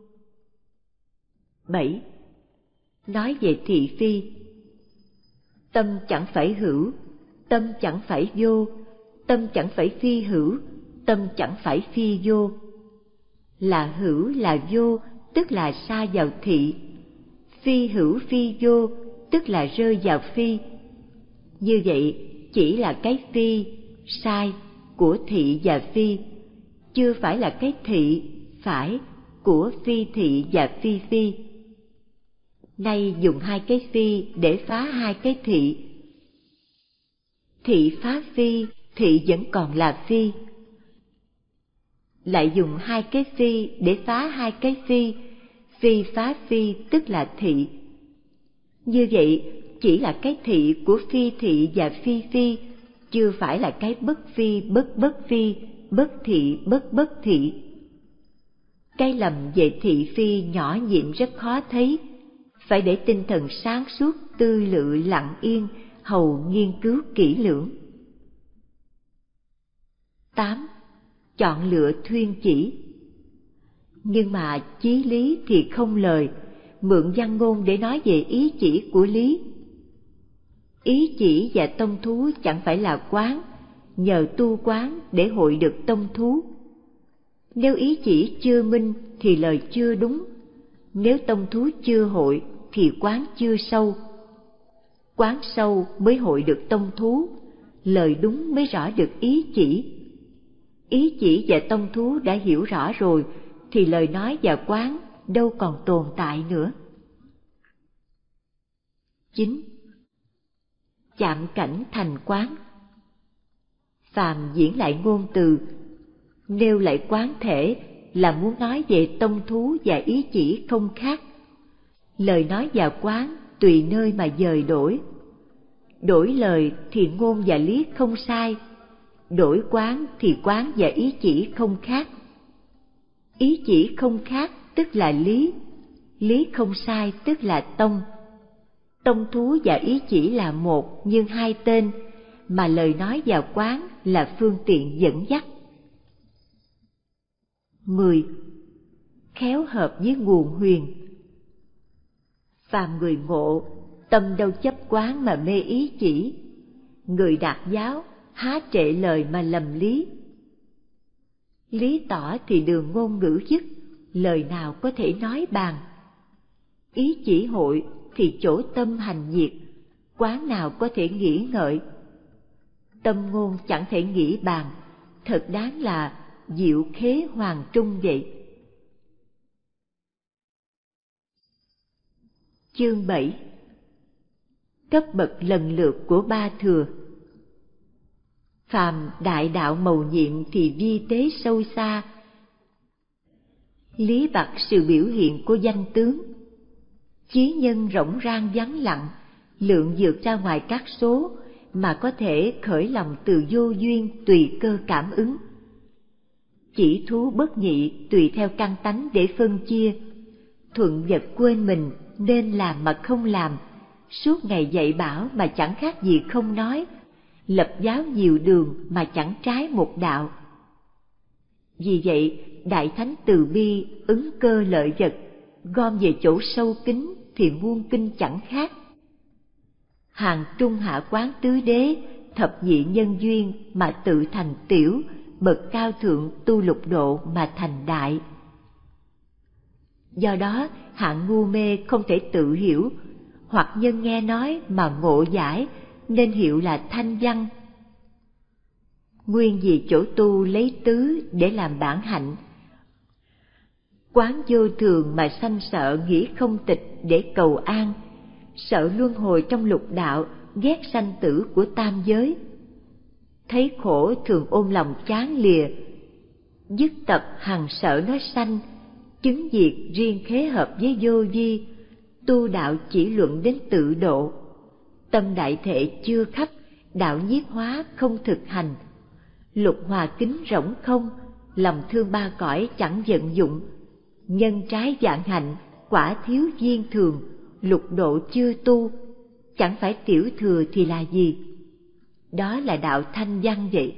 7. Nói về thị phi. Tâm chẳng phải hữu, tâm chẳng phải vô, tâm chẳng phải phi hữu, tâm chẳng phải phi vô. Là hữu là vô tức là sa vào thị, phi hữu phi vô tức là rơi vào phi. Như vậy chỉ là cái phi, sai của thị và phi, chưa phải là cái thị, phải của phi thị và phi phi. Nay dùng hai cái phi để phá hai cái thị. Thị phá phi, thị vẫn còn là phi. Lại dùng hai cái phi để phá hai cái phi, phi phá phi tức là thị. Như vậy chỉ là cái thị của phi thị và phi phi, chưa phải là cái bất phi bất phi, bất thị bất thị. Cái lầm về thị phi nhỏ nhiệm rất khó thấy, phải để tinh thần sáng suốt tư lự lặng yên, hầu nghiên cứu kỹ lưỡng. 8. Chọn lựa thuyên chỉ. Nhưng mà chí lý thì không lời, mượn văn ngôn để nói về ý chỉ của lý. Ý chỉ và tông thú chẳng phải là quán, nhờ tu quán để hội được tông thú. Nếu ý chỉ chưa minh thì lời chưa đúng, nếu tông thú chưa hội thì quán chưa sâu. Quán sâu mới hội được tông thú, lời đúng mới rõ được ý chỉ. Ý chỉ và tông thú đã hiểu rõ rồi thì lời nói và quán đâu còn tồn tại nữa. 9. Chạm cảnh thành quán. Phàm diễn lại ngôn từ, nêu lại quán thể là muốn nói về tông thú và ý chỉ không khác. Lời nói và quán tùy nơi mà dời đổi. Đổi lời thì ngôn và lý không sai, đổi quán thì quán và ý chỉ không khác. Ý chỉ không khác tức là lý, lý không sai tức là tông. Tông thú và ý chỉ là một nhưng hai tên, mà lời nói và quán là phương tiện dẫn dắt. 10. Khéo hợp với nguồn huyền. Phàm người ngộ, tâm đâu chấp quán mà mê ý chỉ. Người đạt giáo, há trệ lời mà lầm lý. Lý tỏ thì đường ngôn ngữ dứt, lời nào có thể nói bàn. Ý chỉ hội thì chỗ tâm hành diệt, quán nào có thể nghĩ ngợi. Tâm ngôn chẳng thể nghĩ bàn, thật đáng là diệu khế hoàng trung vậy. Chương 7. Cấp bậc lần lượt của ba thừa. Phàm đại đạo mầu nhiệm thì vi tế sâu xa, lý bặt sự biểu hiện của danh tướng. Chí nhân rỗng rang vắng lặng, lượng vượt ra ngoài các số, mà có thể khởi lòng từ vô duyên tùy cơ cảm ứng. Chỉ thú bất nhị tùy theo căn tánh để phân chia, thuận vật quên mình nên làm mà không làm, suốt ngày dạy bảo mà chẳng khác gì không nói, lập giáo nhiều đường mà chẳng trái một đạo. Vì vậy, Đại Thánh từ bi ứng cơ lợi vật, gom về chỗ sâu kín thì muôn kinh chẳng khác. Hàng trung hạ quán tứ đế, thập nhị nhân duyên mà tự thành tiểu, bậc cao thượng tu lục độ mà thành đại. Do đó, hạng ngu mê không thể tự hiểu, hoặc nhân nghe nói mà ngộ giải, nên hiệu là thanh văn. Nguyên vì chỗ tu lấy tứ để làm bản hạnh, quán vô thường mà sanh sợ nghĩ không tịch để cầu an, sợ luân hồi trong lục đạo, ghét sanh tử của tam giới. Thấy khổ thường ôm lòng chán lìa, dứt tập hằng sợ nó sanh, chứng diệt riêng khế hợp với vô vi, tu đạo chỉ luận đến tự độ. Tâm đại thể chưa khắp, đạo nhiếp hóa không thực hành. Lục hòa kính rỗng không, lòng thương ba cõi chẳng vận dụng. Nhân trái vạn hạnh, quả thiếu duyên thường, lục độ chưa tu, chẳng phải tiểu thừa thì là gì? Đó là đạo thanh văn vậy.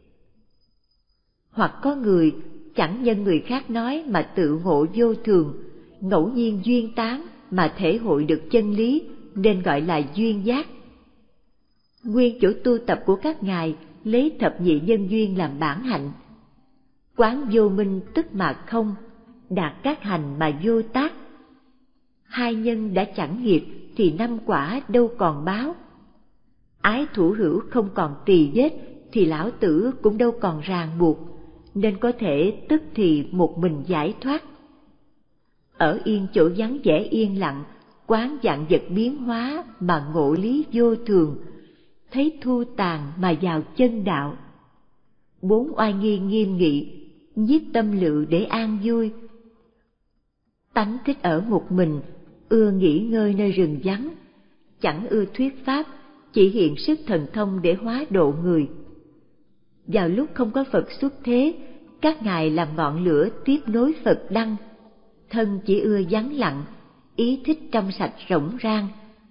Hoặc có người chẳng nhân người khác nói mà tự ngộ vô thường, ngẫu nhiên duyên tán mà thể hội được chân lý, nên gọi là duyên giác. Nguyên chỗ tu tập của các ngài lấy thập nhị nhân duyên làm bản hạnh. Quán vô minh tức mà không, đạt các hành mà vô tác. Hai nhân đã chẳng nghiệp thì năm quả đâu còn báo. Ái thủ hữu không còn tỳ vết thì lão tử cũng đâu còn ràng buộc, nên có thể tức thì một mình giải thoát. Ở yên chỗ vắng vẻ yên lặng, quán vạn vật biến hóa mà ngộ lý vô thường, thấy thu tàn mà vào chân đạo. Bốn oai nghi nghiêm nghị, nhiếp tâm lự để an vui. Tánh thích ở một mình, ưa nghỉ ngơi nơi rừng vắng, chẳng ưa thuyết pháp, chỉ hiện sức thần thông để hóa độ người. Vào lúc không có Phật xuất thế, các ngài làm ngọn lửa tiếp nối Phật đăng, thân chỉ ưa vắng lặng, ý thích trong sạch rỗng rang.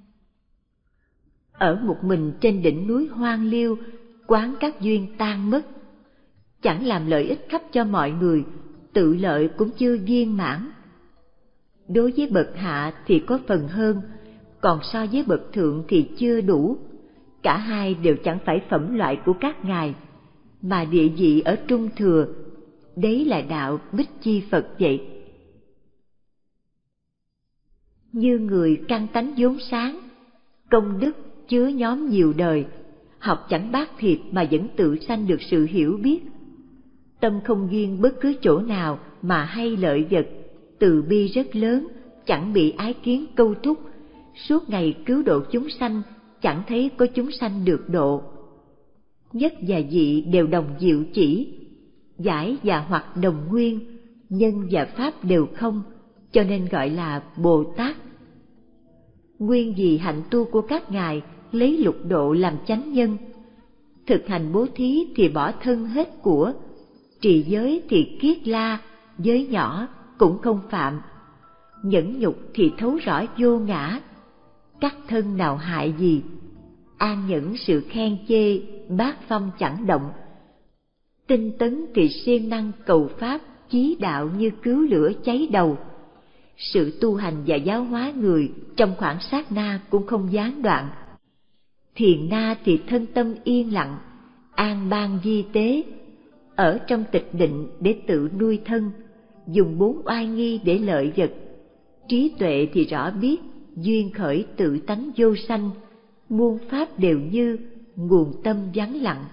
Ở một mình trên đỉnh núi hoang liêu, quán các duyên tan mất, chẳng làm lợi ích khắp cho mọi người, tự lợi cũng chưa viên mãn. Đối với bậc hạ thì có phần hơn, còn so với bậc thượng thì chưa đủ. Cả hai đều chẳng phải phẩm loại của các ngài, mà địa vị ở trung thừa. Đấy là đạo Bích Chi Phật vậy. Như người căn tánh vốn sáng, công đức chứa nhóm nhiều đời, học chẳng bát thiệp mà vẫn tự sanh được sự hiểu biết. Tâm không duyên bất cứ chỗ nào mà hay lợi vật, từ bi rất lớn, chẳng bị ái kiến câu thúc, suốt ngày cứu độ chúng sanh, chẳng thấy có chúng sanh được độ. Nhất và dị đều đồng diệu chỉ, giải và hoặc đồng nguyên, nhân và pháp đều không, cho nên gọi là Bồ Tát. Nguyên vì hạnh tu của các ngài lấy lục độ làm chánh nhân, thực hành bố thí thì bỏ thân hết của, trì giới thì kiết la, giới nhỏ cũng không phạm, nhẫn nhục thì thấu rõ vô ngã, các thân nào hại gì, an nhẫn sự khen chê, bát phong chẳng động, tinh tấn thì siêng năng cầu pháp, chí đạo như cứu lửa cháy đầu. Sự tu hành và giáo hóa người trong khoảng sát na cũng không gián đoạn. Thiền na thì thân tâm yên lặng, an ban di tế, ở trong tịch định để tự nuôi thân, dùng 4 oai nghi để lợi vật. Trí tuệ thì rõ biết, duyên khởi tự tánh vô sanh, muôn pháp đều như, nguồn tâm vắng lặng.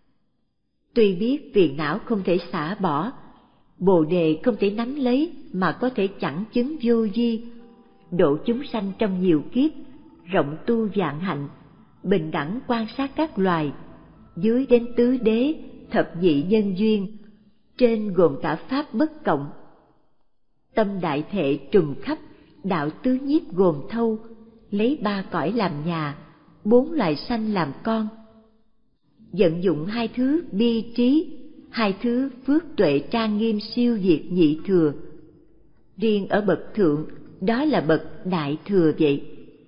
Tuy biết phiền não không thể xả bỏ, bồ đề không thể nắm lấy mà có thể chẳng chứng vô vi, độ chúng sanh trong nhiều kiếp, rộng tu vạn hạnh, bình đẳng quan sát các loài, dưới đến tứ đế, thập nhị nhân duyên, trên gồm cả pháp bất cộng. Tâm đại thệ trùm khắp, đạo tứ nhiếp gồm thâu, lấy 3 cõi làm nhà, 4 loài sanh làm con. Vận dụng 2 thứ bi trí, 2 thứ phước tuệ trang nghiêm siêu diệt nhị thừa. Riêng ở bậc thượng, đó là bậc đại thừa vậy.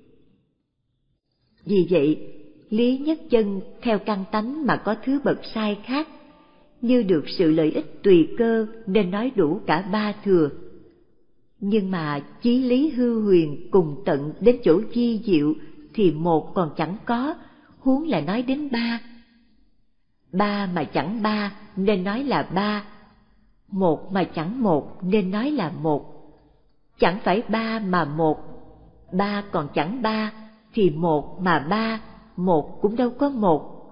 Vì vậy, lý nhất chân theo căn tánh mà có thứ bậc sai khác, như được sự lợi ích tùy cơ nên nói đủ cả 3 thừa. Nhưng mà chí lý hư huyền cùng tận đến chỗ vi diệu thì 1 còn chẳng có, huống là nói đến 3. 3 mà chẳng 3 nên nói là 3, 1 mà chẳng 1 nên nói là 1. Chẳng phải 3 mà 1, 3 còn chẳng 3 thì 1 mà 3, 1 cũng đâu có 1.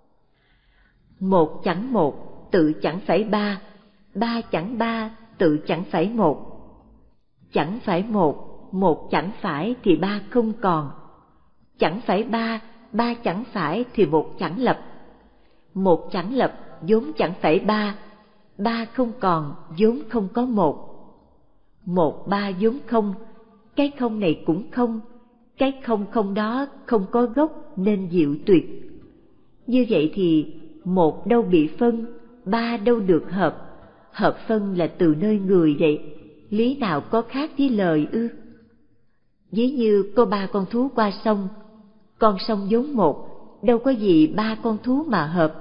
1 chẳng 1 tự chẳng phải 3, 3 chẳng 3 tự chẳng phải 1. Chẳng phải 1, 1 chẳng phải thì 3 không còn. Chẳng phải 3, 3 chẳng phải thì 1 chẳng lập. 1 chẳng lập vốn chẳng phải 3, 3 không còn vốn không có 1. 1 3 vốn không, cái không này cũng không, cái không không đó không có gốc nên diệu tuyệt. Như vậy thì 1 đâu bị phân, 3 đâu được hợp, hợp phân là từ nơi người vậy, lý nào có khác với lời ư? Ví như có 3 con thú qua sông, con sông vốn 1, đâu có gì 3 con thú mà hợp.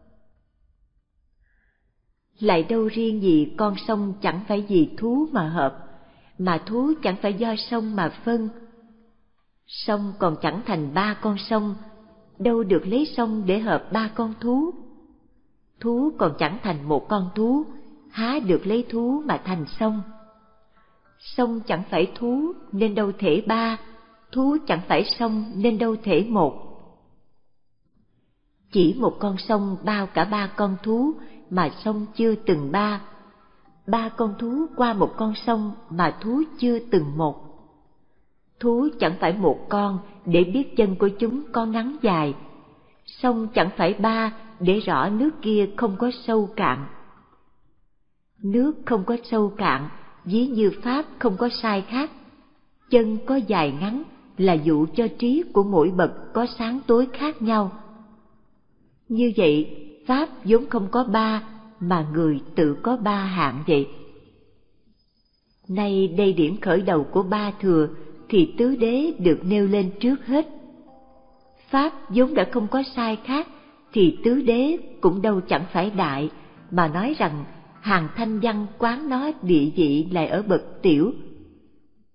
Lại đâu riêng gì con sông chẳng phải vì thú mà hợp, mà thú chẳng phải do sông mà phân. Sông còn chẳng thành 3 con sông, đâu được lấy sông để hợp 3 con thú. Thú còn chẳng thành 1 con thú, há được lấy thú mà thành sông. Sông chẳng phải thú nên đâu thể 3, thú chẳng phải sông nên đâu thể 1. Chỉ 1 con sông bao cả 3 con thú mà sông chưa từng 3, 3 con thú qua 1 con sông mà thú chưa từng 1. Thú chẳng phải 1 con để biết chân của chúng có ngắn dài, sông chẳng phải 3 để rõ nước kia không có sâu cạn. Nước không có sâu cạn, ví như pháp không có sai khác, chân có dài ngắn là dụ cho trí của mỗi bậc có sáng tối khác nhau. Như vậy, pháp vốn không có 3 mà người tự có 3 hạng vậy. Nay đây điểm khởi đầu của 3 thừa thì tứ đế được nêu lên trước hết. Pháp vốn đã không có sai khác thì tứ đế cũng đâu chẳng phải đại, mà nói rằng hàng thanh văn quán nó địa vị lại ở bậc tiểu.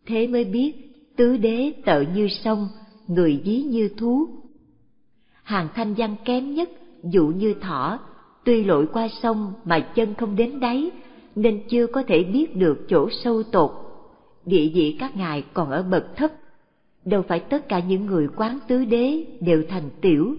thế mới biết tứ đế tợ như sông, người ví như thú. Hàng thanh văn kém nhất, dụ như thỏ, tuy lội qua sông mà chân không đến đáy, nên chưa có thể biết được chỗ sâu tột. Địa vị các ngài còn ở bậc thấp, đâu phải tất cả những người quán tứ đế đều thành tiểu.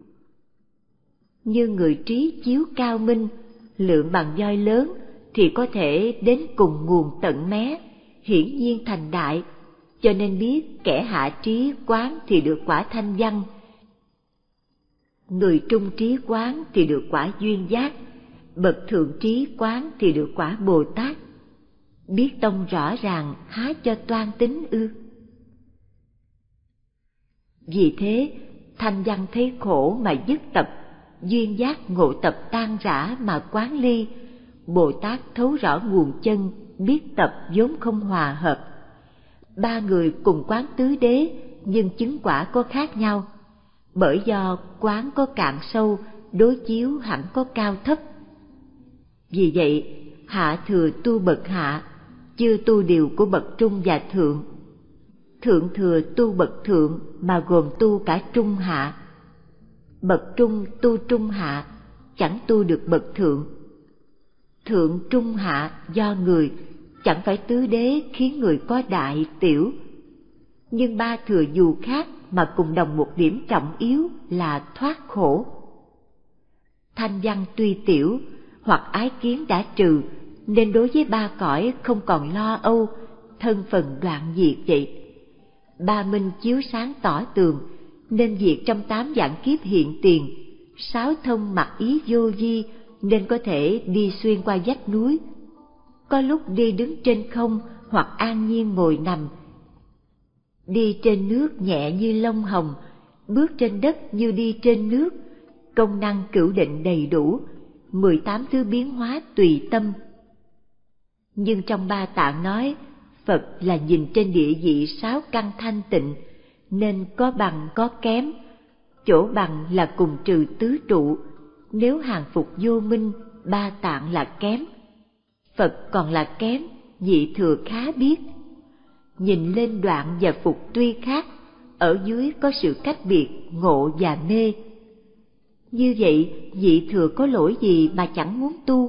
Như người trí chiếu cao minh, lượng bằng voi lớn thì có thể đến cùng nguồn tận mé, hiển nhiên thành đại, cho nên biết kẻ hạ trí quán thì được quả thanh văn, người trung trí quán thì được quả duyên giác, bậc thượng trí quán thì được quả Bồ Tát. Biết tông rõ ràng há cho toan tính ư? Vì thế, thanh văn thấy khổ mà dứt tập, duyên giác ngộ tập tan rã mà quán ly. Bồ Tát thấu rõ nguồn chân, biết tập vốn không hòa hợp. Ba người cùng quán tứ đế, nhưng chứng quả có khác nhau. Bởi do quán có cạn sâu, đối chiếu hẳn có cao thấp. Vì vậy, hạ thừa tu bậc hạ, chưa tu điều của bậc trung và thượng. Thượng thừa tu bậc thượng mà gồm tu cả trung hạ. Bậc trung tu trung hạ, chẳng tu được bậc thượng. Thượng trung hạ do người, chẳng phải tứ đế khiến người có đại tiểu. Nhưng ba thừa dù khác mà cùng đồng một điểm trọng yếu là thoát khổ. Thanh văn tuy tiểu, hoặc ái kiến đã trừ, nên đối với ba cõi không còn lo âu, thân phần đoạn diệt vậy. Ba minh chiếu sáng tỏ tường, nên diệt trong 8 vạn kiếp hiện tiền. Sáu thông mặc ý vô vi, nên có thể đi xuyên qua vách núi. Có lúc đi đứng trên không, hoặc an nhiên ngồi nằm. Đi trên nước nhẹ như lông hồng, bước trên đất như đi trên nước. Công năng cửu định đầy đủ, 18 thứ biến hóa tùy tâm. Nhưng trong ba tạng nói, Phật là nhìn trên địa vị 6 căn thanh tịnh, nên có bằng có kém. Chỗ bằng là cùng trừ tứ trụ, nếu hàng phục vô minh, ba tạng là kém. Phật còn là kém, vị thừa khá biết. Nhìn lên đoạn và phục tuy khác, ở dưới có sự cách biệt ngộ và mê. Như vậy, vị thừa có lỗi gì mà chẳng muốn tu?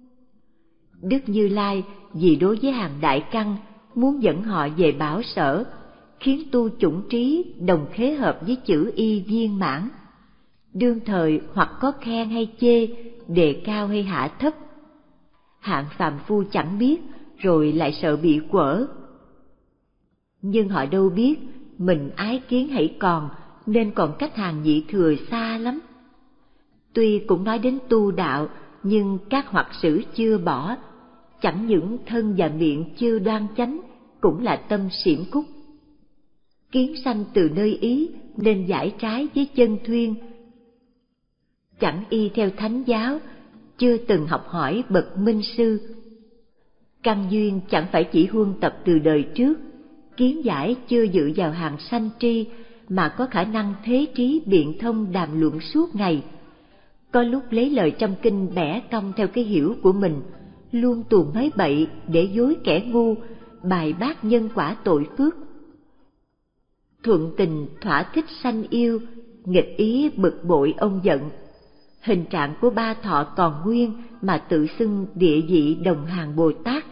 Đức Như Lai vì đối với hàng đại căn muốn dẫn họ về bảo sở, khiến tu chủng trí đồng khế hợp với chữ y viên mãn. Đương thời hoặc có khen hay chê, đề cao hay hạ thấp. Hạng phàm phu chẳng biết, rồi lại sợ bị quở. Nhưng họ đâu biết, mình ái kiến hãy còn, nên còn cách hàng vị thừa xa lắm. Tuy cũng nói đến tu đạo, nhưng các hoặc sử chưa bỏ, chẳng những thân và miệng chưa đoan chánh, cũng là tâm xiển khúc. Kiến sanh từ nơi ý, nên giải trái với chân thuyên. Chẳng y theo thánh giáo, chưa từng học hỏi bậc minh sư. Căn duyên chẳng phải chỉ huân tập từ đời trước, kiến giải chưa dự vào hàng sanh tri, mà có khả năng thế trí biện thông đàm luận suốt ngày. Có lúc lấy lời trong kinh bẻ cong theo cái hiểu của mình, luôn tuồn nói bậy để dối kẻ ngu, bài bác nhân quả tội phước. Thuận tình thỏa thích sanh yêu, nghịch ý bực bội ông giận. Hình trạng của ba thọ còn nguyên mà tự xưng địa vị đồng hàng Bồ Tát.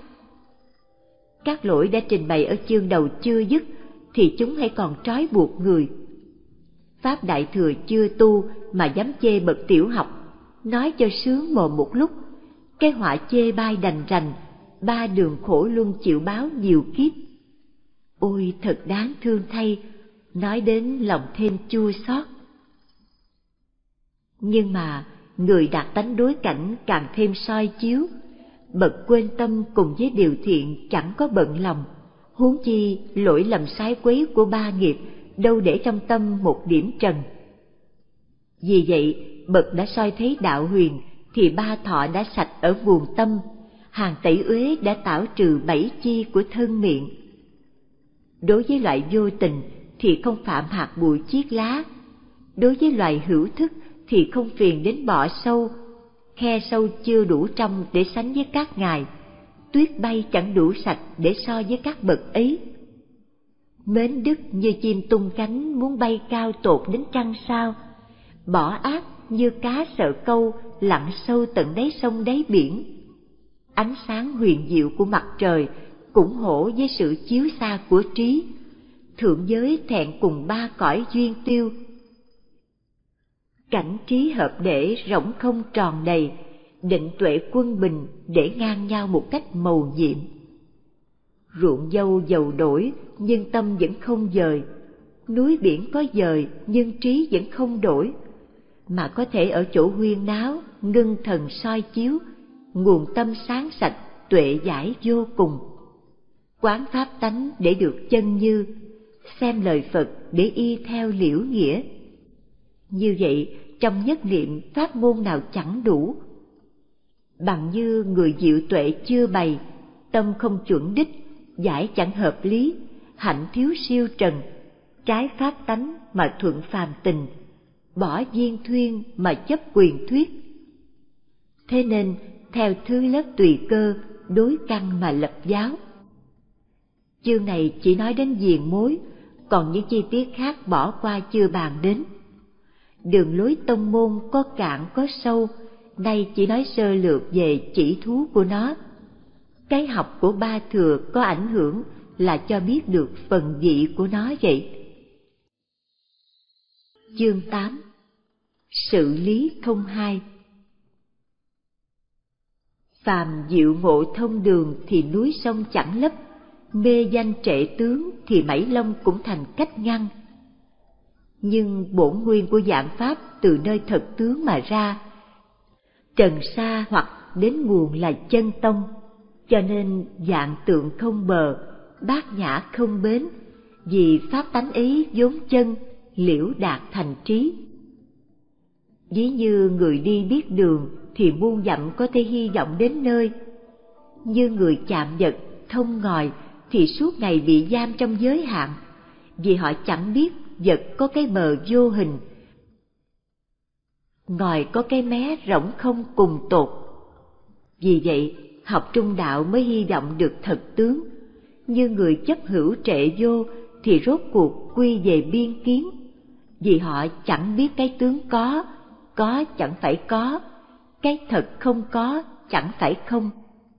Các lỗi đã trình bày ở chương đầu chưa dứt, thì chúng hay còn trói buộc người. Pháp Đại Thừa chưa tu mà dám chê bậc tiểu học, nói cho sướng mồm một lúc, cái họa chê bai đành rành, ba đường khổ luân chịu báo nhiều kiếp. Ôi thật đáng thương thay, nói đến lòng thêm chua xót. Nhưng mà người đạt tánh đối cảnh càng thêm soi chiếu, bậc quên tâm cùng với điều thiện chẳng có bận lòng, huống chi lỗi lầm sai quấy của ba nghiệp đâu để trong tâm một điểm trần. Vì vậy, bậc đã soi thấy đạo huyền thì ba thọ đã sạch ở nguồn tâm, hàng tẩy uế đã tảo trừ 7 chi của thân miệng. Đối với loại vô tình thì không phạm hạt bụi chiết lá, đối với loại hữu thức thì không phiền đến bọ sâu. Khe sâu chưa đủ trong để sánh với các ngài, tuyết bay chẳng đủ sạch để so với các bậc ấy. mến đức như chim tung cánh muốn bay cao tột đến trăng sao, bỏ ác như cá sợ câu lặn sâu tận đáy sông đáy biển. Ánh sáng huyền diệu của mặt trời cũng hổ với sự chiếu xa của trí, thượng giới thẹn cùng ba cõi duyên tiêu. Cảnh trí hợp để rỗng không tròn đầy, định tuệ quân bình để ngang nhau một cách mầu nhiệm. Ruộng dâu dầu đổi nhưng tâm vẫn không dời, núi biển có dời nhưng trí vẫn không đổi, mà có thể ở chỗ huyên náo ngưng thần soi chiếu, nguồn tâm sáng sạch tuệ giải vô cùng. Quán pháp tánh để được chân như, xem lời Phật để y theo liễu nghĩa. Như vậy trong nhất niệm pháp môn nào chẳng đủ. Bằng như người diệu tuệ chưa bày, tâm không chuẩn đích, giải chẳng hợp lý, hạnh thiếu siêu trần, trái pháp tánh mà thuận phàm tình, bỏ duyên thuyên mà chấp quyền thuyết. Thế nên theo thứ lớp tùy cơ, đối căn mà lập giáo. Chương này chỉ nói đến viền mối, còn những chi tiết khác bỏ qua chưa bàn đến. Đường lối tông môn có cạn có sâu, nay chỉ nói sơ lược về chỉ thú của nó. Cái học của Ba Thừa có ảnh hưởng là cho biết được phần vị của nó vậy. Chương 8. Sự lý không hai. Phàm diệu ngộ thông đường thì núi sông chẳng lấp, mê danh trệ tướng thì mảy lông cũng thành cách ngăn. Nhưng bổn nguyên của dạng pháp từ nơi thật tướng mà ra, trần sa hoặc đến nguồn là chân tông, cho nên dạng tượng không bờ, bát nhã không bến, vì pháp tánh ấy vốn chân, liễu đạt thành trí. Ví như người đi biết đường thì muôn dặm có thể hy vọng đến nơi, như người chạm vật thông ngòi thì suốt ngày bị giam trong giới hạn, vì họ chẳng biết vật có cái bờ vô hình, ngòi có cái mé rỗng không cùng tột. Vì vậy học trung đạo mới hy vọng được thật tướng, như người chấp hữu trệ vô thì rốt cuộc quy về biên kiến, vì họ chẳng biết cái tướng có chẳng phải có, cái thật không có chẳng phải không.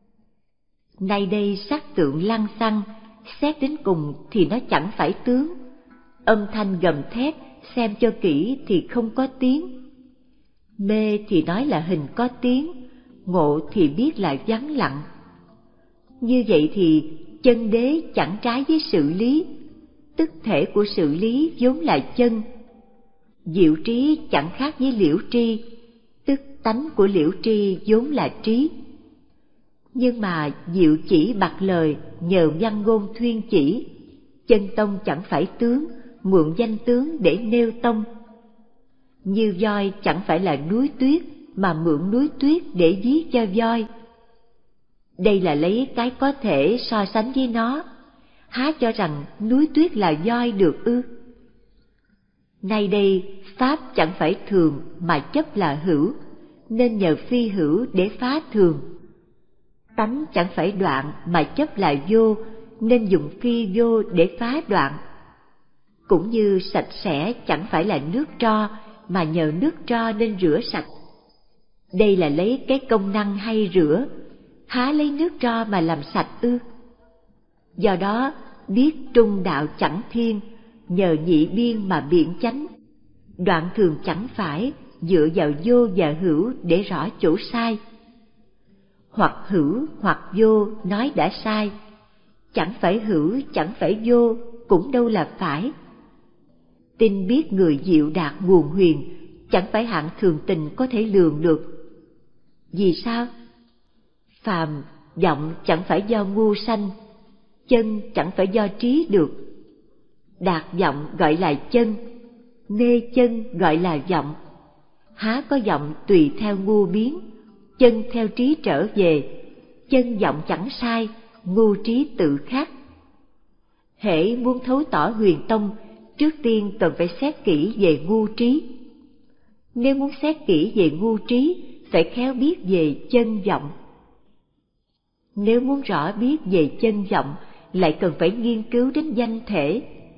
Nay đây sắc tượng lăng xăng, xét đến cùng thì nó chẳng phải tướng. Âm thanh gầm thét, xem cho kỹ thì không có tiếng. Mê thì nói là hình có tiếng, ngộ thì biết là vắng lặng. Như vậy thì chân đế chẳng trái với sự lý, tức thể của sự lý vốn là chân. Diệu trí chẳng khác với liễu tri, tức tánh của liễu tri vốn là trí. Nhưng mà diệu chỉ bạc lời nhờ văn ngôn thuyên chỉ, chân tông chẳng phải tướng, mượn danh tướng để nêu tông. Như voi chẳng phải là núi tuyết, mà mượn núi tuyết để ví cho voi. Đây là lấy cái có thể so sánh với nó, há cho rằng núi tuyết là voi được ư? Nay đây pháp chẳng phải thường mà chấp là hữu, nên nhờ phi hữu để phá thường. Tánh chẳng phải đoạn mà chấp là vô, nên dùng phi vô để phá đoạn. Cũng như sạch sẽ chẳng phải là nước tro, mà nhờ nước tro nên rửa sạch. Đây là lấy cái công năng hay rửa, há lấy nước tro mà làm sạch ư? Do đó biết trung đạo chẳng thiên, nhờ nhị biên mà biện chánh. Đoạn thường chẳng phải, dựa vào vô và hữu để rõ chỗ sai. Hoặc hữu hoặc vô nói đã sai, chẳng phải hữu chẳng phải vô cũng đâu là phải. Tin biết người diệu đạt nguồn huyền, chẳng phải hạng thường tình có thể lường được. Vì sao? Phàm vọng chẳng phải do ngu sanh, chân chẳng phải do trí được. Đạt vọng gọi là chân, mê chân gọi là vọng. Há có vọng tùy theo ngu biến, chân theo trí trở về, chân vọng chẳng sai, ngu trí tự khác. Hễ muốn thấu tỏ huyền tông, trước tiên cần phải xét kỹ về ngu trí. Nếu muốn xét kỹ về ngu trí, phải khéo biết về chân vọng. Nếu muốn rõ biết về chân vọng, lại cần phải nghiên cứu đến danh thể,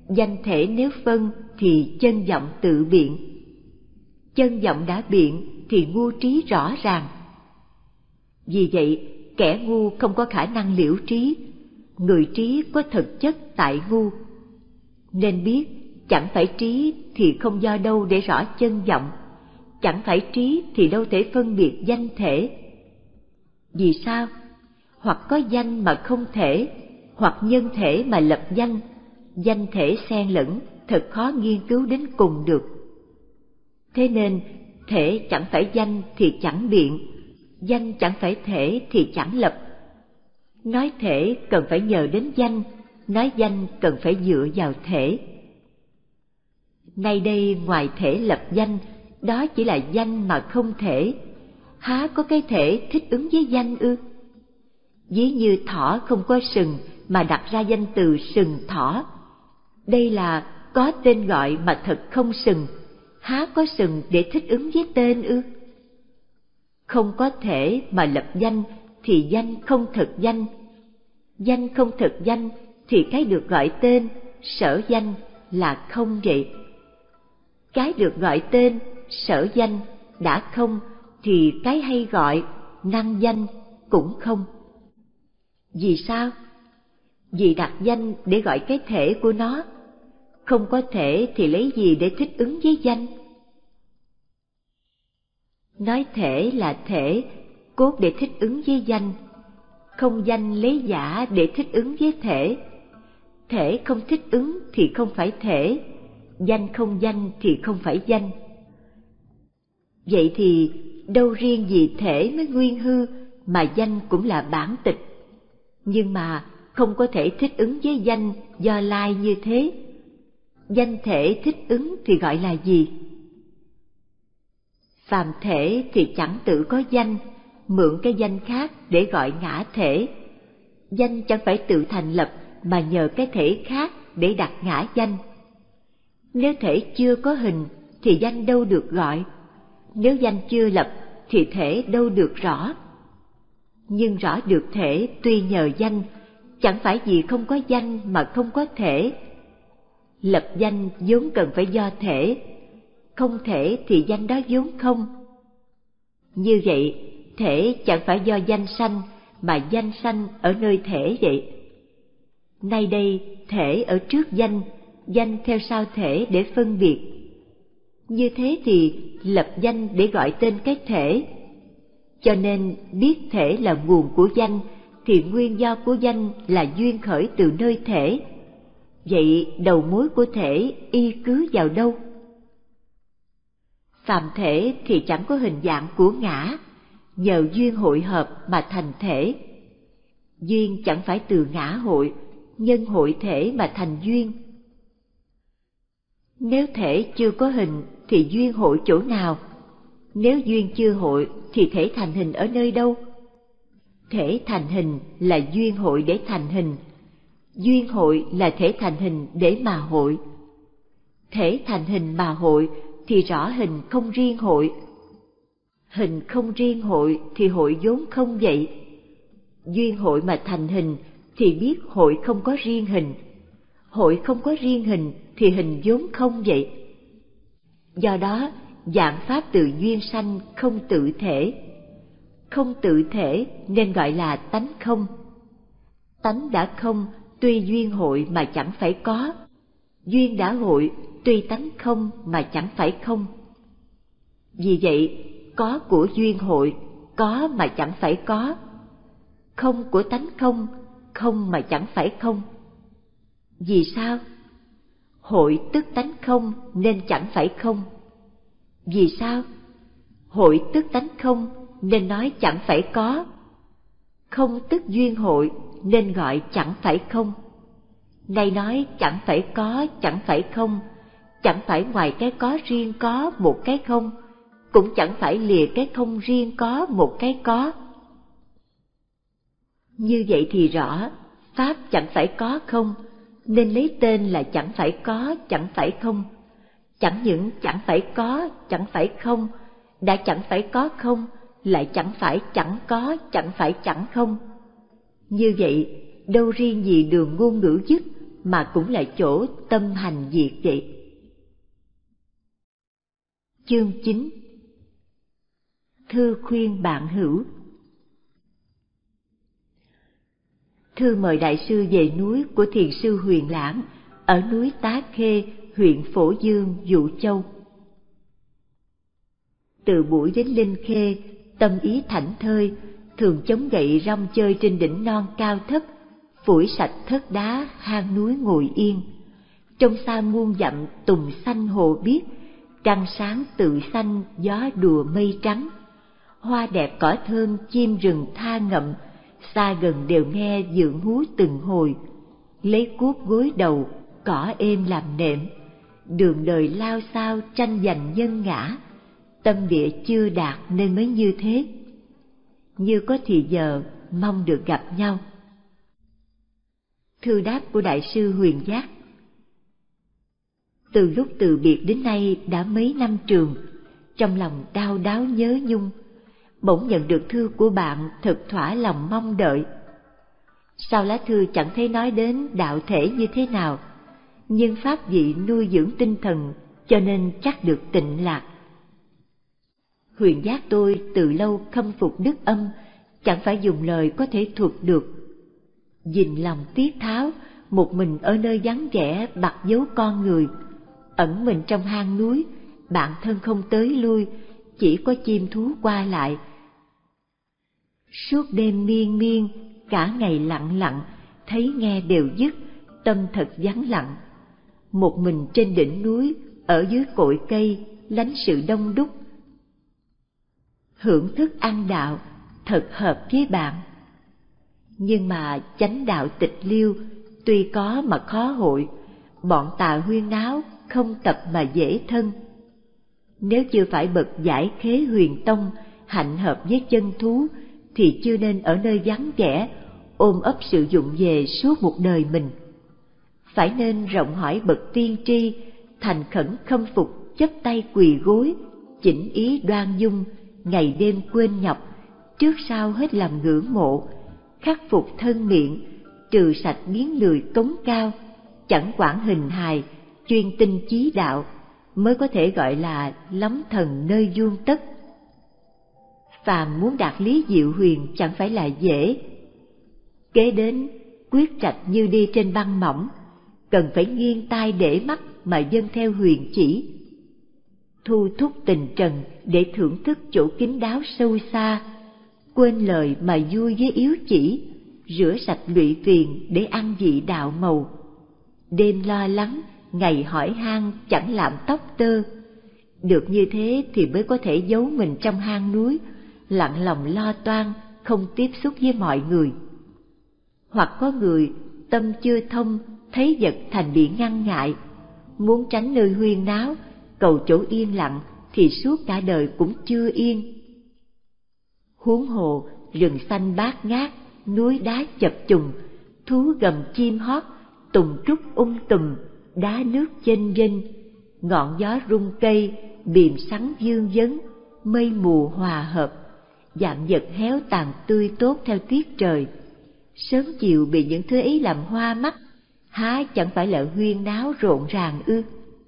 Danh thể nếu phân thì chân vọng tự biện. Chân vọng đã biện thì ngu trí rõ ràng. Vì vậy, kẻ ngu không có khả năng liễu trí, người trí có thực chất tại ngu. Nên biết, chẳng phải trí thì không do đâu để rõ chân vọng, chẳng phải trí thì đâu thể phân biệt danh thể. Vì sao? Hoặc có danh mà không thể, hoặc nhân thể mà lập danh, danh thể xen lẫn, thật khó nghiên cứu đến cùng được. Thế nên, thể chẳng phải danh thì chẳng biện, danh chẳng phải thể thì chẳng lập. Nói thể cần phải nhờ đến danh, nói danh cần phải dựa vào thể. Nay đây ngoài thể lập danh, đó chỉ là danh mà không thể, há có cái thể thích ứng với danh ư? Ví như thỏ không có sừng mà đặt ra danh từ sừng thỏ, đây là có tên gọi mà thật không sừng, há có sừng để thích ứng với tên ư? Không có thể mà lập danh thì danh không thực danh, danh không thực danh thì cái được gọi tên, sở danh là không vậy. Cái được gọi tên, sở danh đã không thì cái hay gọi, năng danh cũng không. Vì sao? Vì đặt danh để gọi cái thể của nó, không có thể thì lấy gì để thích ứng với danh? Nói thể là thể, cốt để thích ứng với danh, không danh lấy giả để thích ứng với thể. Thể không thích ứng thì không phải thể, danh không danh thì không phải danh. Vậy thì đâu riêng vì thể mới nguyên hư mà danh cũng là bản tịch, nhưng mà không có thể thích ứng với danh do lai như thế. Danh thể thích ứng thì gọi là gì? Phàm thể thì chẳng tự có danh, mượn cái danh khác để gọi ngã thể. Danh chẳng phải tự thành lập mà nhờ cái thể khác để đặt ngã danh. Nếu thể chưa có hình thì danh đâu được gọi, nếu danh chưa lập thì thể đâu được rõ. Nhưng rõ được thể tuy nhờ danh, chẳng phải vì không có danh mà không có thể. Lập danh vốn cần phải do thể, không thể thì danh đó vốn không. Như vậy, thể chẳng phải do danh sanh mà danh sanh ở nơi thể vậy. Nay đây, thể ở trước danh, danh theo sau thể để phân biệt. Như thế thì lập danh để gọi tên cái thể. Cho nên biết thể là nguồn của danh, thì nguyên do của danh là duyên khởi từ nơi thể. Vậy đầu mối của thể y cứ vào đâu? Phàm thể thì chẳng có hình dạng của ngã, nhờ duyên hội hợp mà thành thể. Duyên chẳng phải từ ngã hội, nhân hội thể mà thành duyên. Nếu thể chưa có hình thì duyên hội chỗ nào? Nếu duyên chưa hội thì thể thành hình ở nơi đâu? Thể thành hình là duyên hội để thành hình, duyên hội là thể thành hình để mà hội. Thể thành hình mà hội thì rõ hình không riêng hội. Hình không riêng hội thì hội vốn không vậy. Duyên hội mà thành hình thì biết hội không có riêng hình. Hội không có riêng hình thì hình vốn không vậy. Do đó, vạn pháp từ duyên sanh không tự thể. Không tự thể nên gọi là tánh không. Tánh đã không, tuy duyên hội mà chẳng phải có. Duyên đã hội, tuy tánh không mà chẳng phải không. Vì vậy, có của duyên hội, có mà chẳng phải có. Không của tánh không, không mà chẳng phải không. Vì sao? Hội tức tánh không nên chẳng phải không. Vì sao? Hội tức tánh không nên nói chẳng phải có. Không tức duyên hội nên gọi chẳng phải không. Nay nói chẳng phải có, chẳng phải không, chẳng phải ngoài cái có riêng có một cái không, cũng chẳng phải lìa cái không riêng có một cái có. Như vậy thì rõ, pháp chẳng phải có không, nên lấy tên là chẳng phải có, chẳng phải không. Chẳng những chẳng phải có, chẳng phải không, đã chẳng phải có không, lại chẳng phải chẳng có, chẳng phải chẳng không. Như vậy, đâu riêng gì đường ngôn ngữ dứt mà cũng là chỗ tâm hành diệt vậy. Chương 9. Thư khuyên bạn hữu. Thư mời đại sư về núi của thiền sư Huyền Lãng ở núi Tá Khê, huyện Phổ Dương, Vũ Châu. Từ buổi đến Linh Khê, tâm ý thảnh thơi, thường chống gậy rong chơi trên đỉnh non cao thấp, phủi sạch thớt đá hang núi ngồi yên. Trong xa muôn dặm tùng xanh hồ biếc, trăng sáng tự xanh gió đùa mây trắng. Hoa đẹp cỏ thơm chim rừng tha ngậm, xa gần đều nghe dượng hú từng hồi. Lấy cuốc gối đầu, cỏ êm làm nệm, đường đời lao xao tranh giành nhân ngã. Tâm địa chưa đạt nên mới như thế. Như có thì giờ mong được gặp nhau. Thư đáp của đại sư Huyền Giác. Từ lúc từ biệt đến nay đã mấy năm trường, trong lòng đau đáu nhớ nhung. Bỗng nhận được thư của bạn thật thỏa lòng mong đợi. Sau lá thư chẳng thấy nói đến đạo thể như thế nào, nhưng pháp vị nuôi dưỡng tinh thần cho nên chắc được tịnh lạc. Huyền Giác tôi từ lâu khâm phục đức âm, chẳng phải dùng lời có thể thuật được. Dình lòng tiếc tháo, một mình ở nơi vắng vẻ bặt dấu con người, ẩn mình trong hang núi, bạn thân không tới lui, chỉ có chim thú qua lại. Suốt đêm miên miên, cả ngày lặng lặng, thấy nghe đều dứt, tâm thật vắng lặng. Một mình trên đỉnh núi, ở dưới cội cây, lánh sự đông đúc. Hưởng thức ăn đạo, thật hợp với bạn. Nhưng mà chánh đạo tịch liêu, tuy có mà khó hội, bọn tà huyên náo, không tập mà dễ thân. Nếu chưa phải bậc giải khế huyền tông, hạnh hợp với chân thú, thì chưa nên ở nơi vắng vẻ, ôm ấp sự dụng về suốt một đời mình. Phải nên rộng hỏi bậc tiên tri, thành khẩn khâm phục, chắp tay quỳ gối, chỉnh ý đoan dung, ngày đêm quên nhọc, trước sau hết làm ngưỡng mộ, khắc phục thân miệng, trừ sạch miếng lười cống cao, chẳng quản hình hài, chuyên tinh chí đạo, mới có thể gọi là lắm thần nơi vuông tất. Phàm muốn đạt lý diệu huyền chẳng phải là dễ. Kế đến quyết trạch như đi trên băng mỏng, cần phải nghiêng tai để mắt mà dâng theo huyền chỉ. Thu thúc tình trần để thưởng thức chỗ kín đáo sâu xa, quên lời mà vui với yếu chỉ, rửa sạch lụy phiền để ăn vị đạo màu. Đêm lo lắng, ngày hỏi han chẳng làm tóc tơ. Được như thế thì mới có thể giấu mình trong hang núi, lặng lòng lo toan, không tiếp xúc với mọi người. Hoặc có người tâm chưa thông, thấy vật thành bị ngăn ngại, muốn tránh nơi huyên náo, cầu chỗ yên lặng thì suốt cả đời cũng chưa yên. Huống hồ rừng xanh bát ngát, núi đá chập trùng, thú gầm chim hót, tùng trúc tùm, đá nước chênh vênh, ngọn gió rung cây, bìm sắn vương vấn, mây mù hòa hợp, vạn vật héo tàn tươi tốt theo tiết trời. Sớm chiều bị những thứ ấy làm hoa mắt, há chẳng phải là huyên náo rộn ràng ư?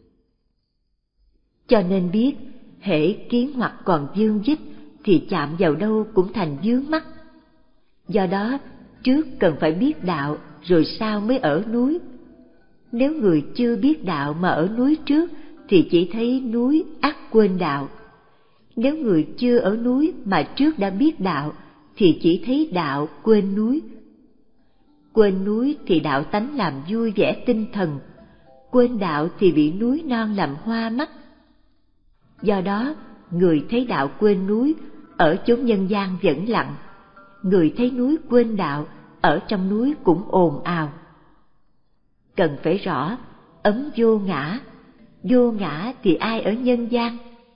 Cho nên biết, hễ kiến hoặc còn vương vít thì chạm vào đâu cũng thành vướng mắt. Do đó, trước cần phải biết đạo rồi sau mới ở núi. Nếu người chưa biết đạo mà ở núi trước thì chỉ thấy núi ắt quên đạo. Nếu người chưa ở núi mà trước đã biết đạo thì chỉ thấy đạo quên núi. Quên núi thì đạo tánh làm vui vẻ tinh thần, quên đạo thì bị núi non làm hoa mắt. Do đó, người thấy đạo quên núi, ở chốn nhân gian vẫn lặng. Người thấy núi quên đạo, ở trong núi cũng ồn ào. Cần phải rõ, ấm vô ngã thì ai ở nhân gian?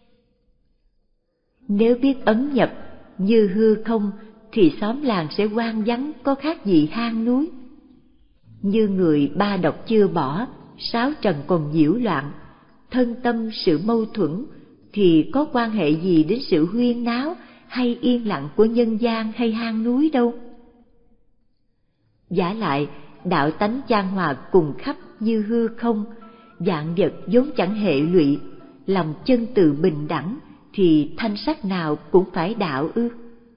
Nếu biết ấm nhập, như hư không, thì xóm làng sẽ hoang vắng có khác gì hang núi. Như người ba độc chưa bỏ, sáu trần còn nhiễu loạn, thân tâm sự mâu thuẫn, thì có quan hệ gì đến sự huyên náo hay yên lặng của nhân gian hay hang núi đâu. Vả lại, đạo tánh chan hòa cùng khắp như hư không, vạn vật vốn chẳng hệ lụy, lòng chân từ bình đẳng, thì thanh sắc nào cũng phải đạo ư?